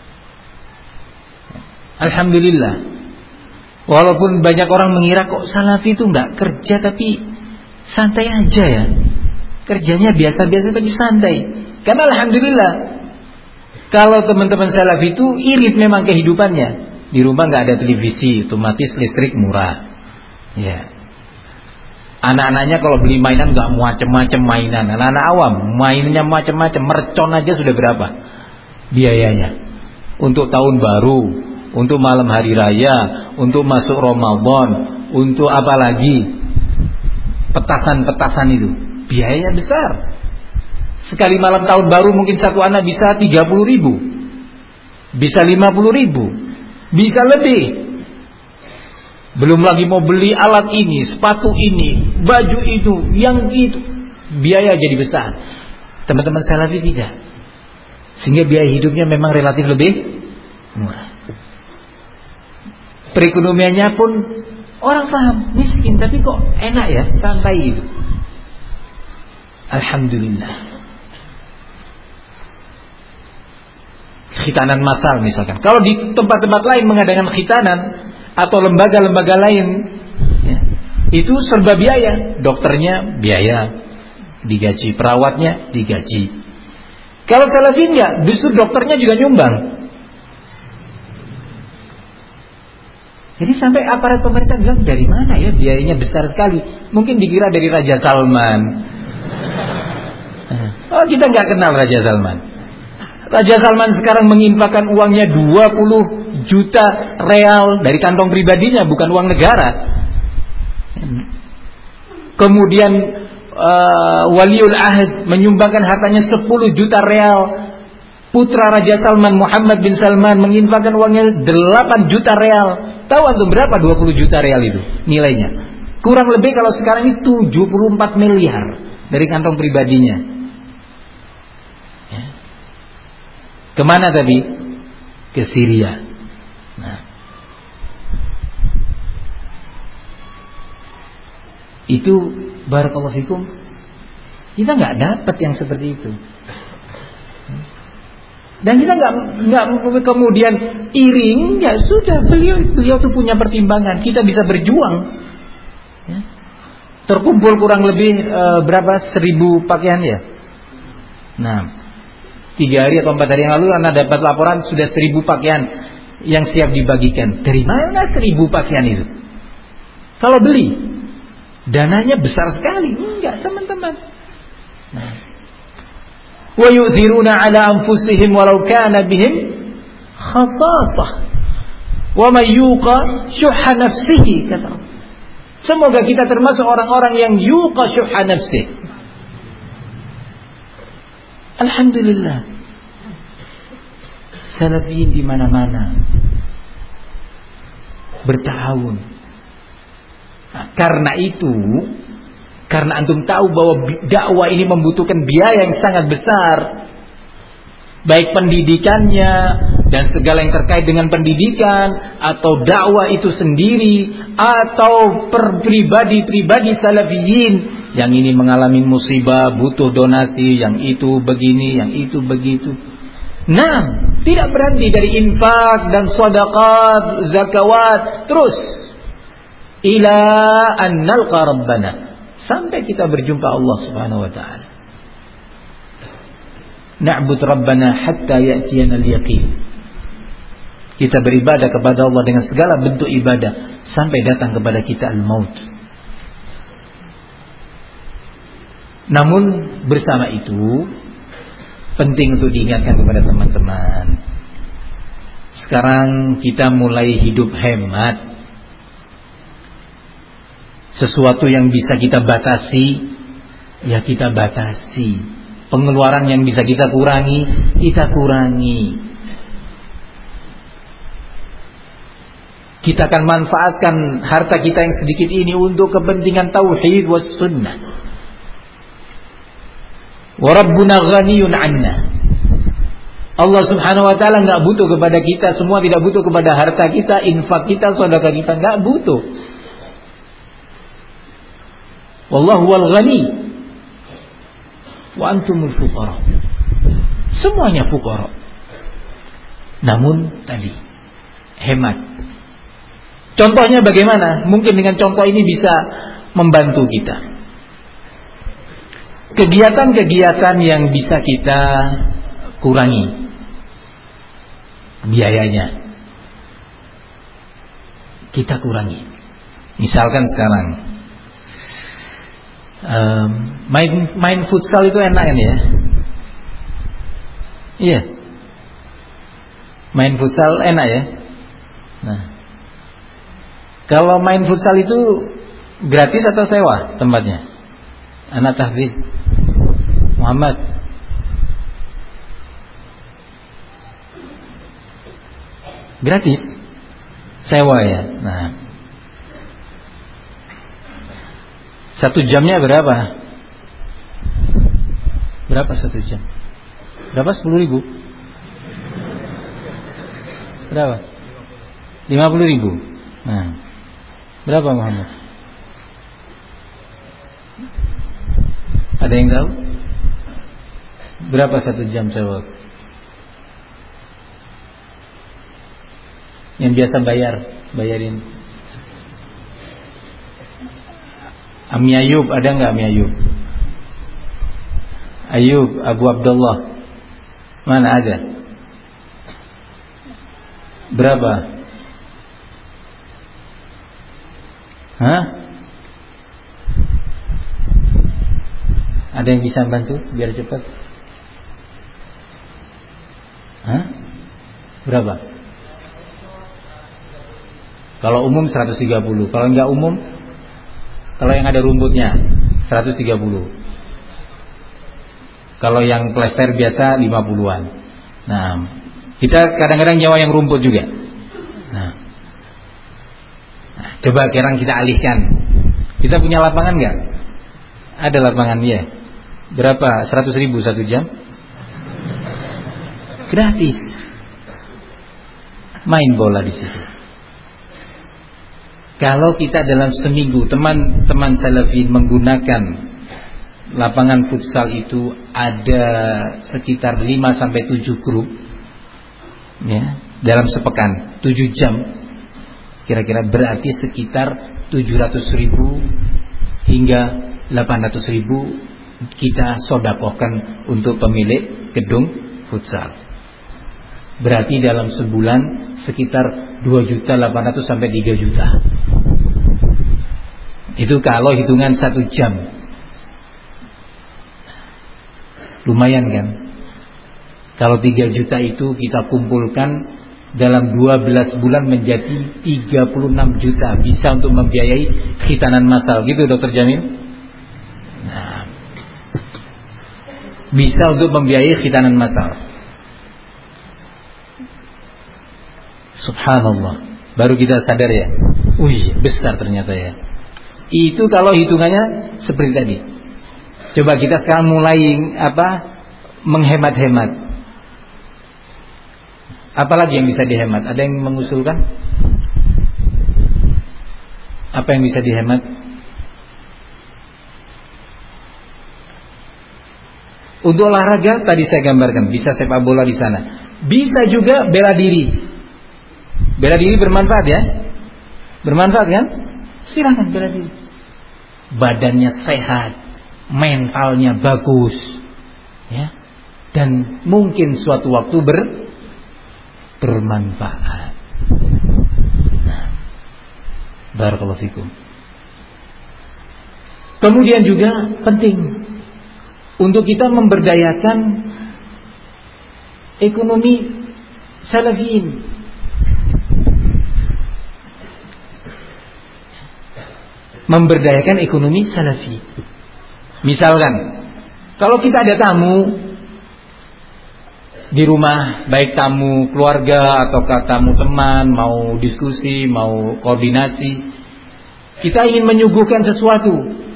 Alhamdulillah. Walaupun banyak orang mengira kok salafi itu nggak kerja tapi santai aja ya, kerjanya biasa-biasa tapi santai. Karena alhamdulillah, kalau teman-teman salafi itu irit memang kehidupannya. Di rumah nggak ada televisi, otomatis listrik murah. Ya. Anak-anaknya kalau beli mainan nggak macam-macam mainan. Anak-anak awam mainnya macam-macam, mercon aja sudah berapa biayanya. Untuk tahun baru, untuk malam hari raya, untuk masuk Ramadan, untuk apa lagi, petasan-petasan itu biayanya besar. Sekali malam tahun baru mungkin satu anak bisa 30.000, bisa 50.000, bisa lebih. Belum lagi mau beli alat ini, sepatu ini, baju itu, yang itu, biaya jadi besar. Teman-teman salafi tidak, sehingga biaya hidupnya memang relatif lebih murah. Perekonomiannya pun orang paham, miskin tapi kok enak ya, santai itu. Alhamdulillah. Khitanan massal misalkan, kalau di tempat-tempat lain mengadakan khitanan atau lembaga-lembaga lain ya, itu serba biaya. Dokternya biaya, digaji, perawatnya digaji. Kalau salafin enggak, justru dokternya juga nyumbang. Jadi sampai aparat pemerintah bilang, dari mana ya biayanya besar sekali. Mungkin dikira dari Raja Salman. Oh, kita nggak kenal Raja Salman. Raja Salman sekarang menginfakkan uangnya 20 juta real dari kantong pribadinya, bukan uang negara. Kemudian Waliul Ahd menyumbangkan hartanya 10 juta real. Putra Raja Salman, Muhammad bin Salman, menginfakkan uangnya 8 juta real. Tahu antum berapa 20 juta real itu nilainya? Kurang lebih kalau sekarang ini 74 miliar dari kantong pribadinya. Ya. Kemana tadi? Ke Syria. Nah, itu barakallahu fikum, kita nggak dapat yang seperti itu. Dan kita nggak kemudian iring, ya sudah, beliau tuh punya pertimbangan, kita bisa berjuang. Ya. Terkumpul kurang lebih berapa 1000 pakaian ya. Nah, 3 hari atau 4 hari yang lalu Anda dapat laporan sudah 1000 pakaian yang siap dibagikan. Dari mana 1000 pakaian itu? Kalau beli, dananya besar sekali. Enggak, teman-teman. Wa yu'thiruna 'ala anfusihim walau kana bihim khasasah. Wa may yuqa syuhha nafsihi, kata. Semoga kita termasuk orang-orang yang yuqa syuhha nafsihi. Alhamdulillah, salafiyin di mana-mana bertahun. Nah, karena itu, karena antum tahu bahwa dakwah ini membutuhkan biaya yang sangat besar, baik pendidikannya dan segala yang terkait dengan pendidikan, atau dakwah itu sendiri, atau per pribadi-pribadi salafiyin. Yang ini mengalami musibah, butuh donasi, yang itu begini, yang itu begitu. Nah, tidak berhenti dari infak dan sedekah, zakawat, terus ila an nalqa rabbana, sampai kita berjumpa Allah Subhanahu wa taala. Na'bud rabbana hatta ya'tiyana al-yaqin. Kita beribadah kepada Allah dengan segala bentuk ibadah sampai datang kepada kita al-maut. Namun bersama itu penting untuk diingatkan kepada teman-teman. Sekarang kita mulai hidup hemat. Sesuatu yang bisa kita batasi, ya kita batasi. Pengeluaran yang bisa kita kurangi, kita kurangi. Kita akan manfaatkan harta kita yang sedikit ini untuk kepentingan tauhid was sunnah. Wa rabbuna ghaniyun 'anna. Allah Subhanahu wa taala enggak butuh kepada kita, semua tidak butuh kepada harta kita, infak kita, sedekah kita, enggak butuh. Wallahu wal ghani wa antumul fuqara. Semuanya fuqara. Namun tadi hemat. Contohnya bagaimana? Mungkin dengan contoh ini bisa membantu kita. Kegiatan-kegiatan yang bisa kita kurangi biayanya, kita kurangi. Misalkan sekarang main futsal itu enak kan ya? Iya, main futsal enak ya. Nah, kalau main futsal itu gratis atau sewa tempatnya? Anak tahfiz Muhammad, gratis, sewa ya. Nah, 1 jamnya berapa? Berapa 1 jam? Berapa? 10.000? Berapa? 50.000. Nah, berapa Muhammad? Ada yang tahu? Berapa 1 jam sewa? Yang biasa bayarin. Ami Ayub, ada enggak Ami Ayub? Ayub, Abu Abdullah. Mana ada? Berapa? Hah? Ada yang bisa bantu biar cepat? Hah? Berapa? Kalau umum 130. Kalau enggak umum, kalau yang ada rumputnya 130. Kalau yang plester biasa 50-an. Nah, kita kadang-kadang nyawa yang rumput juga. Nah, coba sekarang kita alihkan. Kita punya lapangan enggak? Ada lapangan ya. Berapa? 100.000 1 jam? Gratis. Main bola di situ. Kalau kita dalam seminggu teman-teman salafin menggunakan lapangan futsal itu ada sekitar 5 sampai 7 grup ya, dalam sepekan 7 jam, kira-kira berarti sekitar 700.000 hingga 800.000 kita sedekahkan untuk pemilik gedung futsal. Berarti dalam sebulan sekitar 2.800.000 sampai 3 juta. Itu kalau hitungan 1 jam. Lumayan kan? Kalau 3 juta itu kita kumpulkan dalam 12 bulan menjadi 36 juta. Bisa untuk membiayai khitanan massal. Gitu Dr. Jamil? Nah, bisa untuk membiayai khitanan massal. Subhanallah. Baru kita sadar ya. Wih, besar ternyata ya. Itu kalau hitungannya seperti tadi. Coba kita sekarang mulai menghemat-hemat. Apalagi yang bisa dihemat? Ada yang mengusulkan? Apa yang bisa dihemat? Untuk olahraga tadi saya gambarkan, bisa sepak bola di sana. Bisa juga bela diri. Bela diri bermanfaat ya? Bermanfaat kan? Silakan bela diri. Badannya sehat, mentalnya bagus, ya. Dan mungkin suatu waktu bermanfaat. Nah, barakallahu fikum. Kemudian juga penting untuk kita memberdayakan ekonomi salafiyin. Memberdayakan ekonomi salafi. Misalkan, kalau kita ada tamu di rumah, baik tamu keluarga atau tamu teman, mau diskusi, mau koordinasi, kita ingin menyuguhkan sesuatu.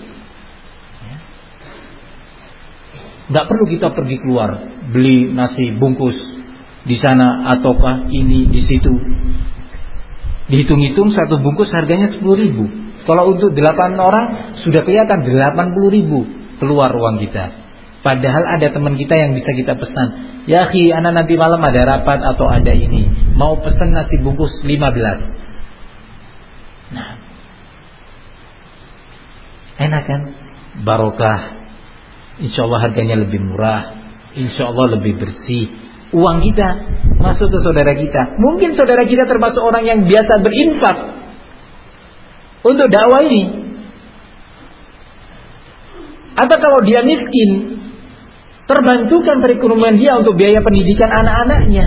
Nggak perlu kita pergi keluar beli nasi bungkus di sana ataukah ini di situ. Dihitung-hitung satu bungkus harganya 10.000. Kalau untuk 8 orang sudah kelihatan 80.000 keluar uang kita. Padahal ada teman kita yang bisa kita pesan, ya akhi, anak nanti malam ada rapat atau ada ini, mau pesan nasi bungkus 15. Nah, enak kan? Barokah. Insya Allah harganya lebih murah, insya Allah lebih bersih. Uang kita masuk ke saudara kita. Mungkin saudara kita termasuk orang yang biasa berinfak untuk dakwah ini. Atau kalau dia miskin, terbantukan perekonomian dia untuk biaya pendidikan anak-anaknya.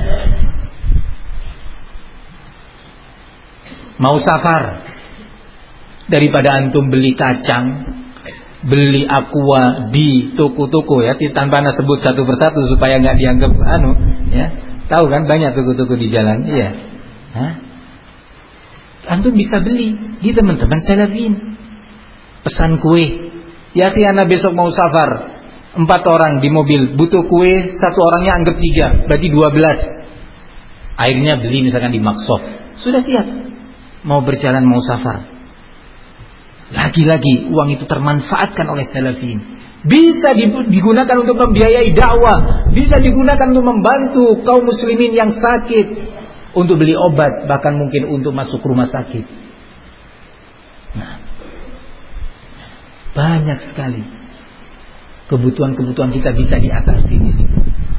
Mau safar, daripada antum beli kacang, beli aqua di toko-toko ya, tanpa anda sebut satu persatu supaya nggak dianggap ya. Tahu kan banyak toko-toko di jalan, iya. Antum bisa beli di teman-teman salafin. Pesan kue. Ya si anak besok mau safar, 4 orang di mobil, butuh kue, 1 orangnya anggap 3, berarti 12. Akhirnya beli misalkan di Maksov. Sudah siap mau berjalan, mau safar. Lagi-lagi uang itu termanfaatkan oleh salafin. Bisa digunakan untuk membiayai dakwah, bisa digunakan untuk membantu kaum muslimin yang sakit, untuk beli obat, bahkan mungkin untuk masuk rumah sakit. Nah, banyak sekali kebutuhan-kebutuhan kita bisa diatasi di sini.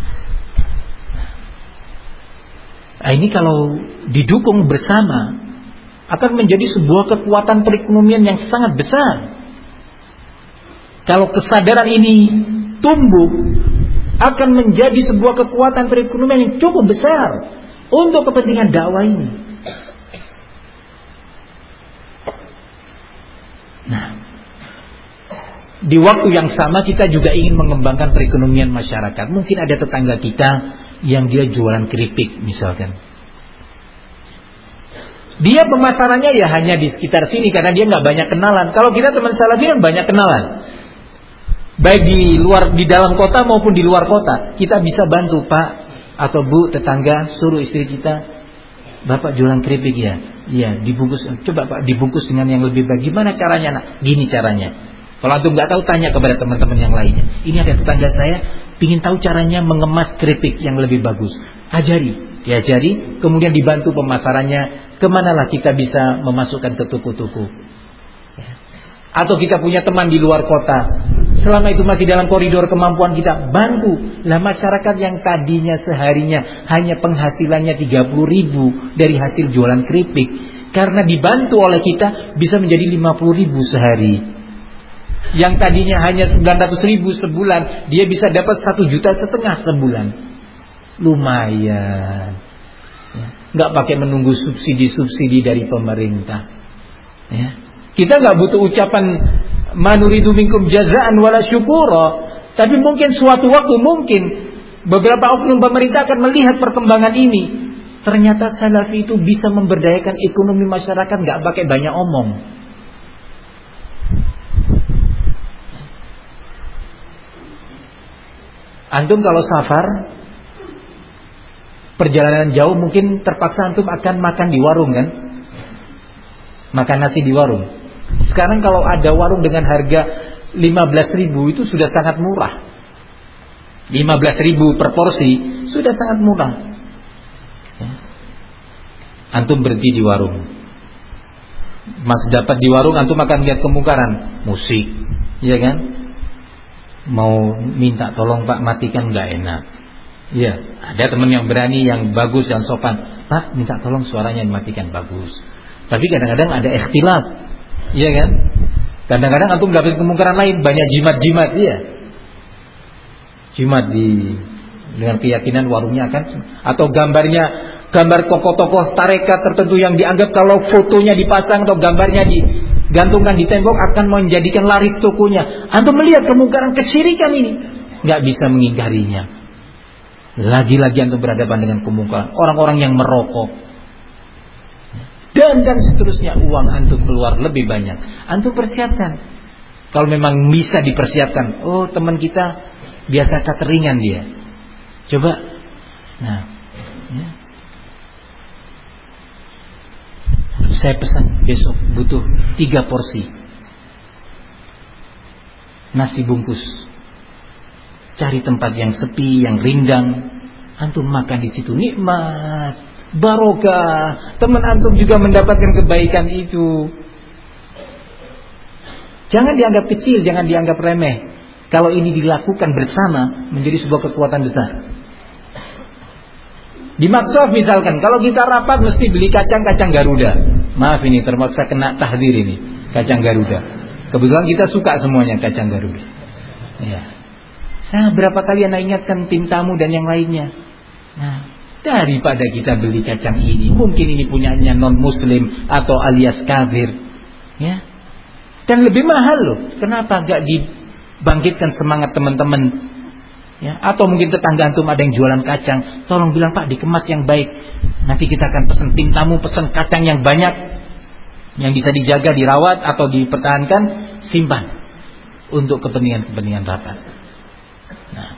Nah, ini kalau didukung bersama akan menjadi sebuah kekuatan perekonomian yang sangat besar. Kalau kesadaran ini tumbuh, akan menjadi sebuah kekuatan perekonomian yang cukup besar untuk kepentingan dakwah ini. Nah, di waktu yang sama kita juga ingin mengembangkan perekonomian masyarakat. Mungkin ada tetangga kita yang dia jualan keripik misalkan. Dia pemasarannya ya hanya di sekitar sini karena dia nggak banyak kenalan. Kalau kita teman salafin banyak kenalan, baik di dalam kota maupun di luar kota. Kita bisa bantu, Pak atau Bu tetangga, suruh istri kita, Bapak jualan keripik ya, iya dibungkus. Coba Pak dibungkus dengan yang lebih baik. Gimana caranya nak? Gini caranya. Kalau antum nggak tahu tanya kepada teman-teman yang lainnya. Ini ada tetangga saya, pingin tahu caranya mengemas keripik yang lebih bagus. Ajari, diajari, kemudian dibantu pemasarannya. Kemanalah kita bisa memasukkan ke toko-toko. Atau kita punya teman di luar kota, Selama itu masih dalam koridor kemampuan kita, bantu. Lah masyarakat yang tadinya seharinya hanya penghasilannya 30.000 dari hasil jualan keripik, karena dibantu oleh kita bisa menjadi 50.000 sehari. Yang tadinya hanya 900.000 sebulan, dia bisa dapat 1,5 juta sebulan. Lumayan. Ya. Nggak pakai menunggu subsidi dari pemerintah. Ya. Kita nggak butuh ucapan manuridu minkum jazaan wala syukura, tapi mungkin suatu waktu beberapa oknum pemerintah akan melihat perkembangan ini. Ternyata Salafi itu bisa memberdayakan ekonomi masyarakat, nggak pakai banyak omong. Antum kalau safar perjalanan jauh, mungkin terpaksa antum akan makan di warung kan? Makan nasi di warung. Sekarang kalau ada warung dengan harga 15.000 itu sudah sangat murah. 15.000 per porsi sudah sangat murah. Ya. Antum berhenti di warung. Mas dapat di warung, antum akan lihat kemungkaran musik, ya kan? Mau minta tolong Pak matikan nggak enak. Ya, ada teman yang berani, yang bagus, yang sopan. Pak minta tolong suaranya dimatikan, bagus. Tapi kadang-kadang ada ikhtilaf. Iya kan? Kadang-kadang antum dapat kemungkaran lain, banyak jimat-jimat, iya. Jimat dengan keyakinan warungnya akan, atau gambar tokoh-tokoh tarekat tertentu yang dianggap kalau fotonya dipasang atau gambarnya digantungkan di tembok akan menjadikan laris tokonya. Antum melihat kemungkaran kesyirikan ini, nggak bisa mengingkarinya. Lagi-lagi antum berhadapan dengan kemungkaran orang-orang yang merokok. Dan seterusnya, uang antum keluar lebih banyak. Antum persiapkan. Kalau memang bisa dipersiapkan. Oh, teman kita biasa cateringan dia. Coba. Nah, ya. Saya pesan besok butuh 3 porsi nasi bungkus. Cari tempat yang sepi, yang rindang. Antum makan di situ, nikmat. Barokah, teman antum juga mendapatkan kebaikan itu. Jangan dianggap kecil, jangan dianggap remeh. Kalau ini dilakukan bersama, menjadi sebuah kekuatan besar. Di Maksud misalkan, kalau kita rapat mesti beli kacang Garuda. Maaf ini terpaksa kena tahdir ini, kacang Garuda. Kebetulan kita suka semuanya kacang Garuda. Ya. Saya berapa kali anak ingatkan tim tamu dan yang lainnya. Nah, daripada kita beli kacang ini, mungkin ini punyanya non muslim atau alias kafir, ya. Dan lebih mahal loh. Kenapa gak dibangkitkan semangat teman-teman, ya? Atau mungkin tetangga antum ada yang jualan kacang, tolong bilang Pak dikemas yang baik. Nanti kita akan pesan, tim tamu pesan kacang yang banyak, yang bisa dijaga, dirawat atau dipertahankan, simpan untuk kepentingan rapat. Nah,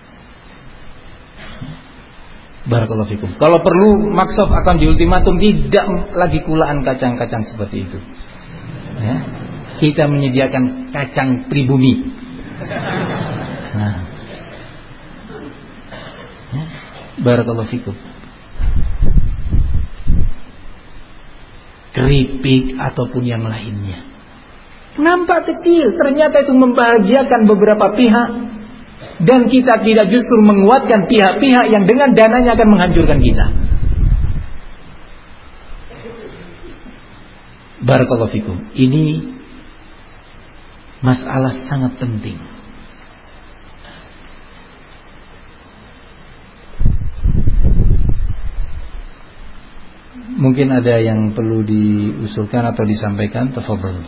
barakallahu fikum. Kalau perlu Maksud akan diultimatum, tidak lagi kulaan kacang-kacang seperti itu. Ya. Kita menyediakan kacang pribumi. Nah. Ya. Barakallahu fikum. Keripik ataupun yang lainnya. Nampak kecil, ternyata itu membahagiakan beberapa pihak. Dan kita tidak justru menguatkan pihak-pihak yang dengan dananya akan menghancurkan kita. Barakallahu fikum. Ini masalah sangat penting. Mungkin ada yang perlu diusulkan atau disampaikan, tafadhol.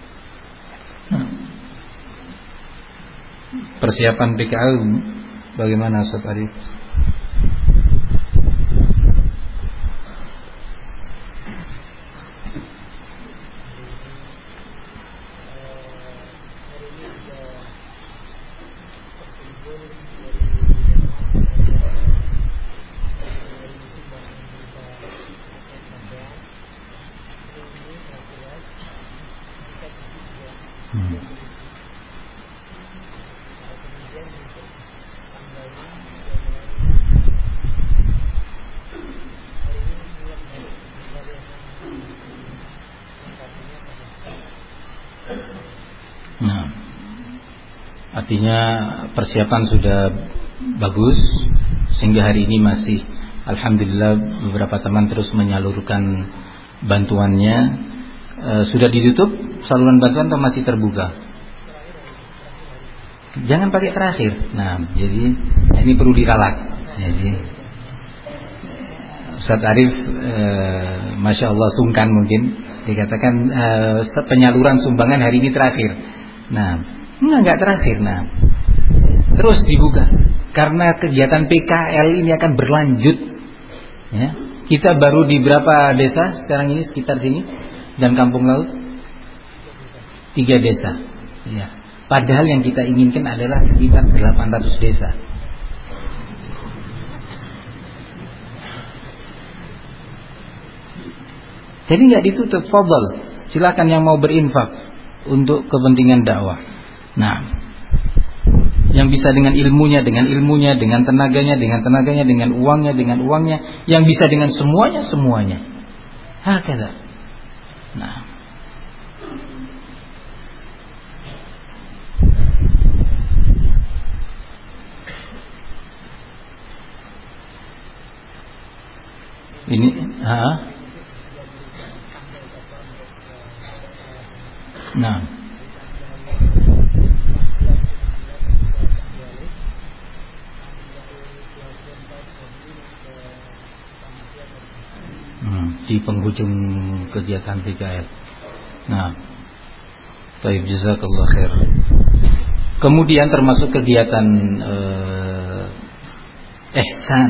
Persiapan PKL bagaimana Ustaz Arif? Artinya persiapan sudah bagus, sehingga hari ini masih alhamdulillah beberapa teman terus menyalurkan bantuannya. Sudah ditutup saluran bantuan atau masih terbuka? Jangan pakai terakhir. Nah, jadi ini perlu diralat. Jadi Ustaz Arif Masya Allah sungkan mungkin dikatakan penyaluran sumbangan hari ini terakhir. Nah, enggak terakhir. Nah, terus dibuka karena kegiatan PKL ini akan berlanjut ya. Kita baru di berapa desa sekarang ini sekitar sini dan kampung laut? 3 desa ya. Padahal yang kita inginkan adalah sekitar 800 desa. Jadi nggak ditutup, fadhal. Silakan yang mau berinfak untuk kepentingan dakwah. Nah, yang bisa dengan ilmunya, dengan tenaganya, dengan uangnya, yang bisa dengan semuanya. Hakala. Nah. Ini, Nah. Di penghujung kegiatan PKL. Nah. Baik, jazakallah khair. Kemudian termasuk kegiatan ihsan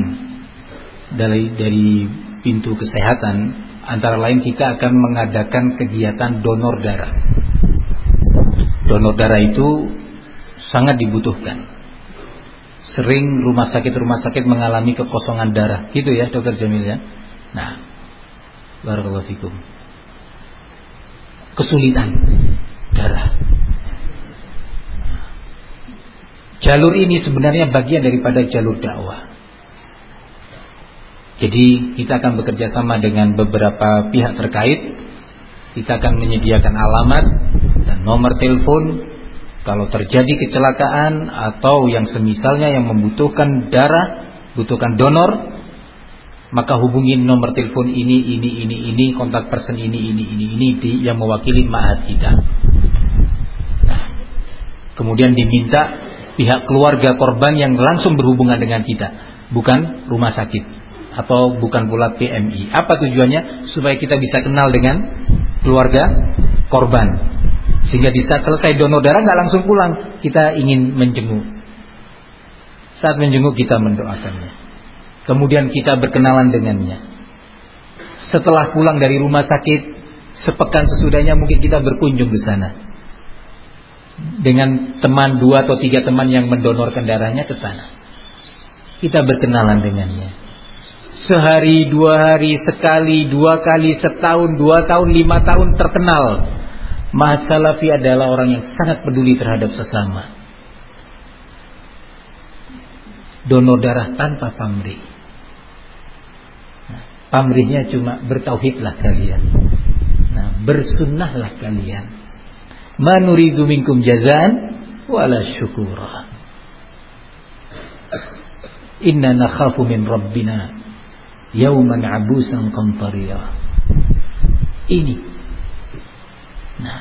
dari pintu kesehatan, antara lain kita akan mengadakan kegiatan donor darah. Donor darah itu sangat dibutuhkan. Sering rumah sakit mengalami kekosongan darah, gitu ya Dokter Jamil ya. Nah, barakallahu fikum. Kesulitan darah. Jalur ini sebenarnya bagian daripada jalur dakwah. Jadi kita akan bekerja sama dengan beberapa pihak terkait. Kita akan menyediakan alamat dan nomor telepon. Kalau terjadi kecelakaan atau yang semisalnya yang membutuhkan darah, butuhkan donor, maka hubungi nomor telepon ini, kontak person ini yang mewakili ma'had kita. Nah, kemudian diminta pihak keluarga korban yang langsung berhubungan dengan kita, bukan rumah sakit atau bukan pula PMI. Apa tujuannya? Supaya kita bisa kenal dengan keluarga korban, sehingga di saat selesai donor darah nggak langsung pulang, kita ingin menjenguk. Saat menjenguk kita mendoakannya, kemudian kita berkenalan dengannya. Setelah pulang dari rumah sakit, sepekan sesudahnya mungkin kita berkunjung ke sana dengan teman 2 atau 3 teman yang mendonorkan darahnya ke sana. Kita berkenalan dengannya. Sehari, 2 hari, sekali, 2 kali, setahun, 2 tahun, 5 tahun terkenal. Ma'had Salafi adalah orang yang sangat peduli terhadap sesama. Donor darah tanpa pamrih. Nah, pamrihnya cuma bertauhidlah kalian. Nah, bersunnahlah kalian. Ma nuridu minkum jazaan wala syukura. Inna nakhafu min rabbina yauman abusan qamtariyah. Ini. Nah,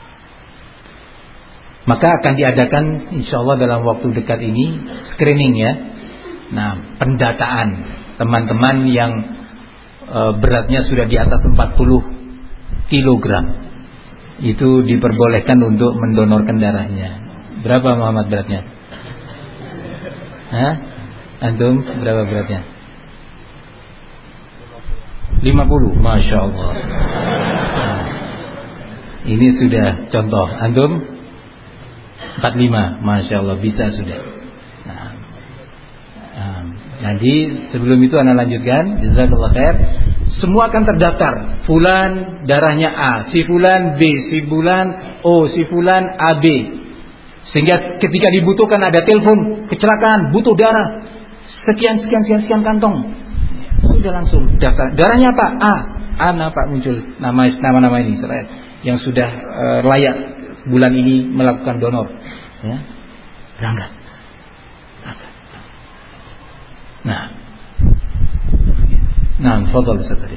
maka akan diadakan insyaallah dalam waktu dekat ini screening ya. Nah, pendataan teman-teman yang beratnya sudah di atas 40 kilogram, itu diperbolehkan untuk mendonorkan darahnya. Berapa Muhammad beratnya? Hah? Antum berapa beratnya? 50, Masya Allah. Ini sudah contoh. Antum 45, Masya Allah, bisa sudah. Jadi sebelum itu ana lanjutkan. Jazakallah khair. Semua akan terdaftar. Fulan darahnya A, si fulan B, si fulan O, si fulan AB. Sehingga ketika dibutuhkan ada telepon kecelakaan, butuh darah, sekian kantong, sudah langsung daftar. Darahnya apa? A, Pak muncul nama ini yang sudah layak bulan ini melakukan donor. Ya. Enggak. Nah, fadhal Ustaz tadi.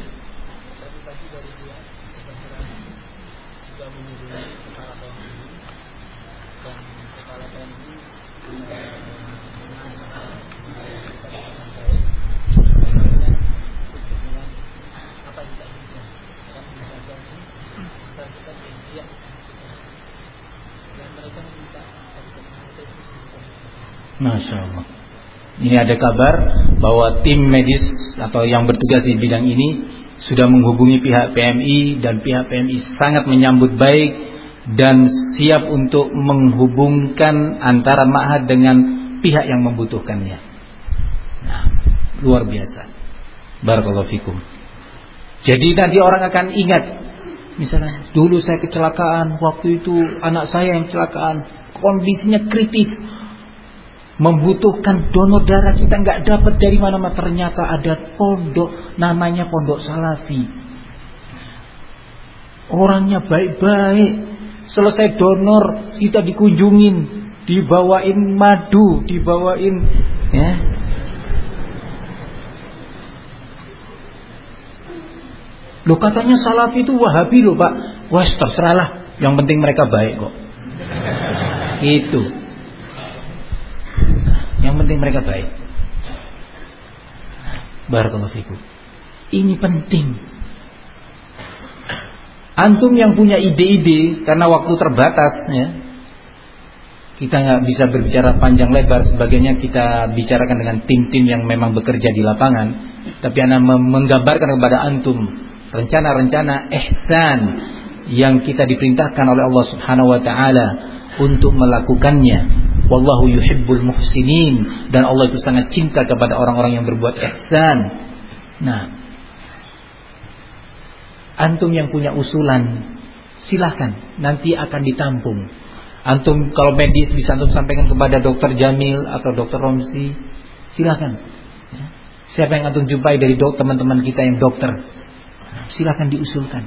Masya Allah. Ini ada kabar bahwa tim medis atau yang bertugas di bidang ini sudah menghubungi pihak PMI dan pihak PMI sangat menyambut baik dan siap untuk menghubungkan antara ma'had dengan pihak yang membutuhkannya. Nah, luar biasa. Barakallahu fikum. Jadi nanti orang akan ingat, misalnya dulu saya kecelakaan, waktu itu anak saya yang kecelakaan, kondisinya kritis, membutuhkan donor darah, kita nggak dapat dari mana-mana. Ternyata ada pondok namanya Pondok Salafi, orangnya baik-baik. Selesai donor kita dikunjungin, dibawain madu, dibawain ya. Loh katanya Salafi itu Wahabi loh Pak. Wah terserahlah, yang penting mereka baik kok. Itu. Yang penting mereka baik. Barakallahu fikum. Ini penting. Antum yang punya ide-ide, karena waktu terbatas ya, kita nggak bisa berbicara panjang lebar. Sebagainya kita bicarakan dengan tim-tim yang memang bekerja di lapangan. Tapi ana menggambarkan kepada antum rencana-rencana ihsan yang kita diperintahkan oleh Allah Subhanahu wa taala untuk melakukannya. Wallahu yuhibbul muhsinin, dan Allah itu sangat cinta kepada orang-orang yang berbuat ihsan. Nah, antum yang punya usulan silahkan, nanti akan ditampung. Antum kalau medis bisa antum sampaikan kepada Dokter Jamil atau Dokter Romsi, silahkan. Siapa yang antum jumpai dari teman-teman kita yang dokter, silahkan diusulkan.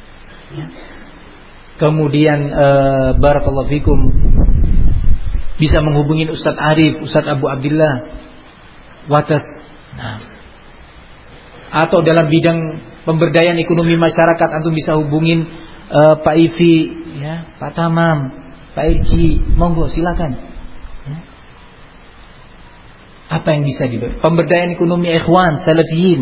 Kemudian barakallahu fikum, bisa menghubungi Ustadz Arif, Ustadz Abu Abdillah Watas. Nah, atau dalam bidang pemberdayaan ekonomi masyarakat, antum bisa hubungin Pak Ivi, ya, Pak Tamam, Pak Irji, monggo silakan. Ya. Apa yang bisa diberi? Pemberdayaan ekonomi ikhwan, salafiyin.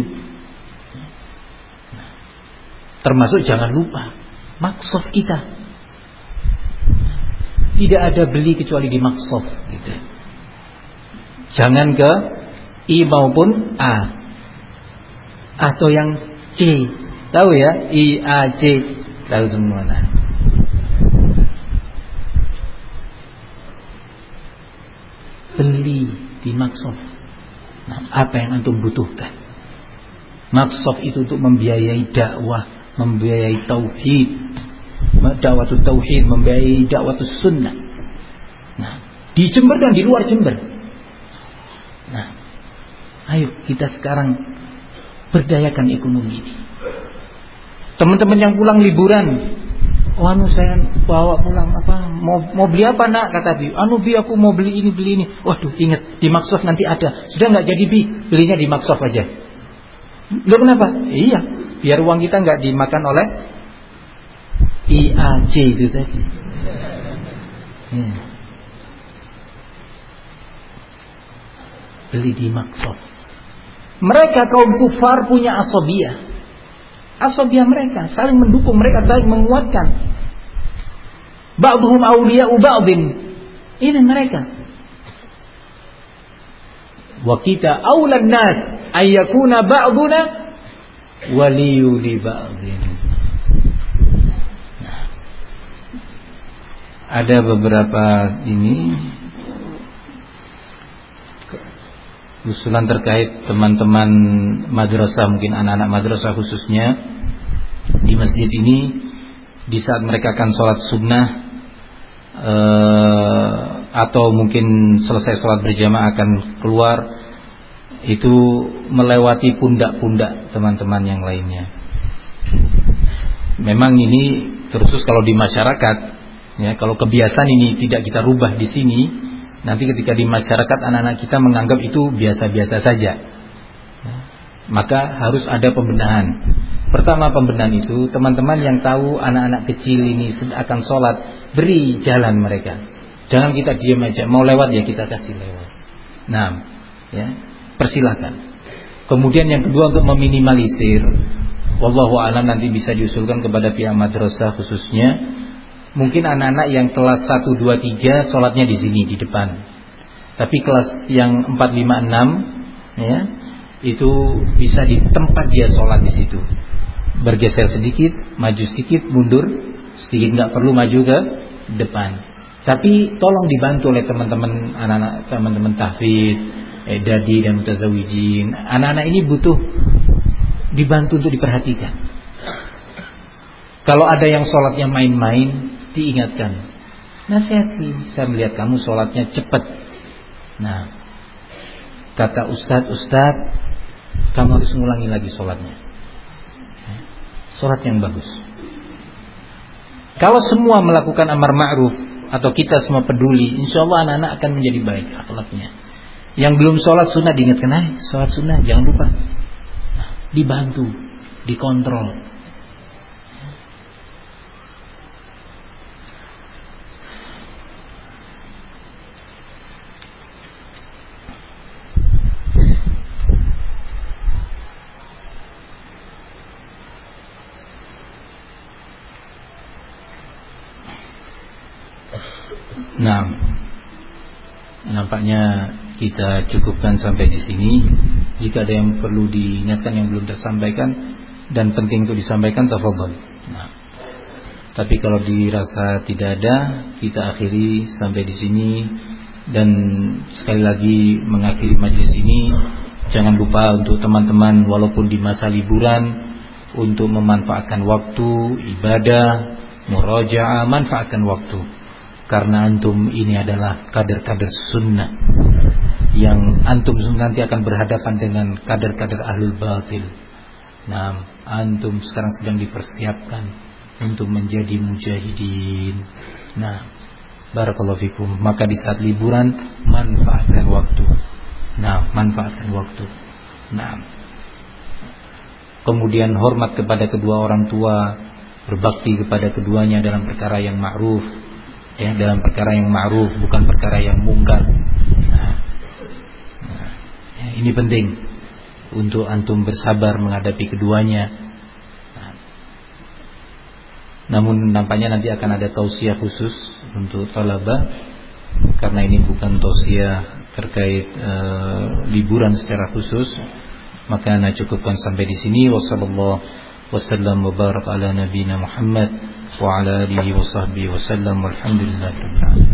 Termasuk jangan lupa maksud kita. Tidak ada beli kecuali di maksud gitu. Jangan ke I maupun A atau yang C. Tahu ya, I, A, C, tahu semua. Nah, beli di maksud. Nah, apa yang antum butuhkan? Maksud itu untuk membiayai dakwah, membiayai tauhid, dakwatul tauhid, membiayai dakwatul sunnah. Nah, di Jember dan di luar Jember. Nah, ayo kita sekarang berdayakan ekonomi ini. Teman-teman yang pulang liburan, saya bawa pulang apa? Mau beli apa nak? Kata Bi. Bi aku mau beli ini. Waduh, ingat di maksud nanti ada. Sudah nggak jadi Bi, belinya di maksud aja. Loh kenapa? Iya, biar uang kita nggak dimakan oleh IAC itu tadi. Beli di maksud. Mereka kaum kufar punya asobiyah. Asobiyah mereka saling mendukung, mereka saling menguatkan. Ba'duhum awliya'u ba'din. Ini mereka. Wa kita awlan nas ayyakuna ba'duna waliyu li ba'din. Nah, ada beberapa usulan terkait teman-teman madrasah, mungkin anak-anak madrasah khususnya di masjid ini, di saat mereka akan sholat sunnah atau mungkin selesai sholat berjamaah akan keluar, itu melewati pundak-pundak teman-teman yang lainnya. Memang ini terus kalau di masyarakat, ya, kalau kebiasaan ini tidak kita rubah di sini, Nanti ketika di masyarakat anak-anak kita menganggap itu biasa-biasa saja. Maka harus ada pembenahan. Pertama pembenahan itu, teman-teman yang tahu anak-anak kecil ini akan sholat, beri jalan mereka. Jangan kita diam aja, mau lewat ya kita kasih lewat. Nah, ya, persilakan. Kemudian yang kedua untuk meminimalisir, wallahu a'lam, nanti bisa diusulkan kepada pihak madrasah khususnya. Mungkin anak-anak yang kelas 1, 2, 3 sholatnya di sini di depan. Tapi kelas yang 4, 5, 6 ya, itu bisa di tempat dia sholat di situ. Bergeser sedikit, maju sedikit, mundur sedikit, nggak perlu maju ke depan. Tapi tolong dibantu oleh teman-teman anak-anak, teman-teman tahfidz, dadi dan mutazawijin. Anak-anak ini butuh dibantu untuk diperhatikan. Kalau ada yang sholatnya main-main, diingatkan, nasihati, saya melihat kamu sholatnya cepat. Nah, kata Ustadz, kamu harus ngulangi lagi sholatnya. Sholat yang bagus. Kalau semua melakukan amar ma'ruf atau kita semua peduli, insya Allah anak-anak akan menjadi baik akhlaknya. Yang belum sholat sunnah diingatkan, sholat sunnah jangan lupa. Nah, dibantu, dikontrol. Nah, nampaknya kita cukupkan sampai di sini. Jika ada yang perlu diingatkan yang belum tersampaikan dan penting untuk disampaikan, tafadhol. Nah, tapi kalau dirasa tidak ada, kita akhiri sampai di sini. Dan sekali lagi mengakhiri majelis ini, jangan lupa untuk teman-teman walaupun di masa liburan untuk memanfaatkan waktu ibadah, murajaah, manfaatkan waktu. Karena antum ini adalah kader-kader sunnah yang antum nanti akan berhadapan dengan kader-kader ahlul batil. Nah, antum sekarang sedang dipersiapkan untuk menjadi mujahidin. Nah, barakallahu fikum. Maka di saat liburan manfaatkan waktu. Nah, manfaatkan waktu. Nah, kemudian hormat kepada kedua orang tua, berbakti kepada keduanya dalam perkara yang ma'ruf. Ya, dalam perkara yang ma'ruf, bukan perkara yang mungkar. Ya, ini penting untuk antum bersabar menghadapi keduanya. Namun nampaknya nanti akan ada tausiah khusus untuk talabah, karena ini bukan tausiah terkait liburan secara khusus. Maka ana cukupkan sampai di sini. Wassallallahu wasallam wa barak ala nabiyina Muhammad wa ala alihi wa sahbihi wasallam walhamdulillahirabbil alamin.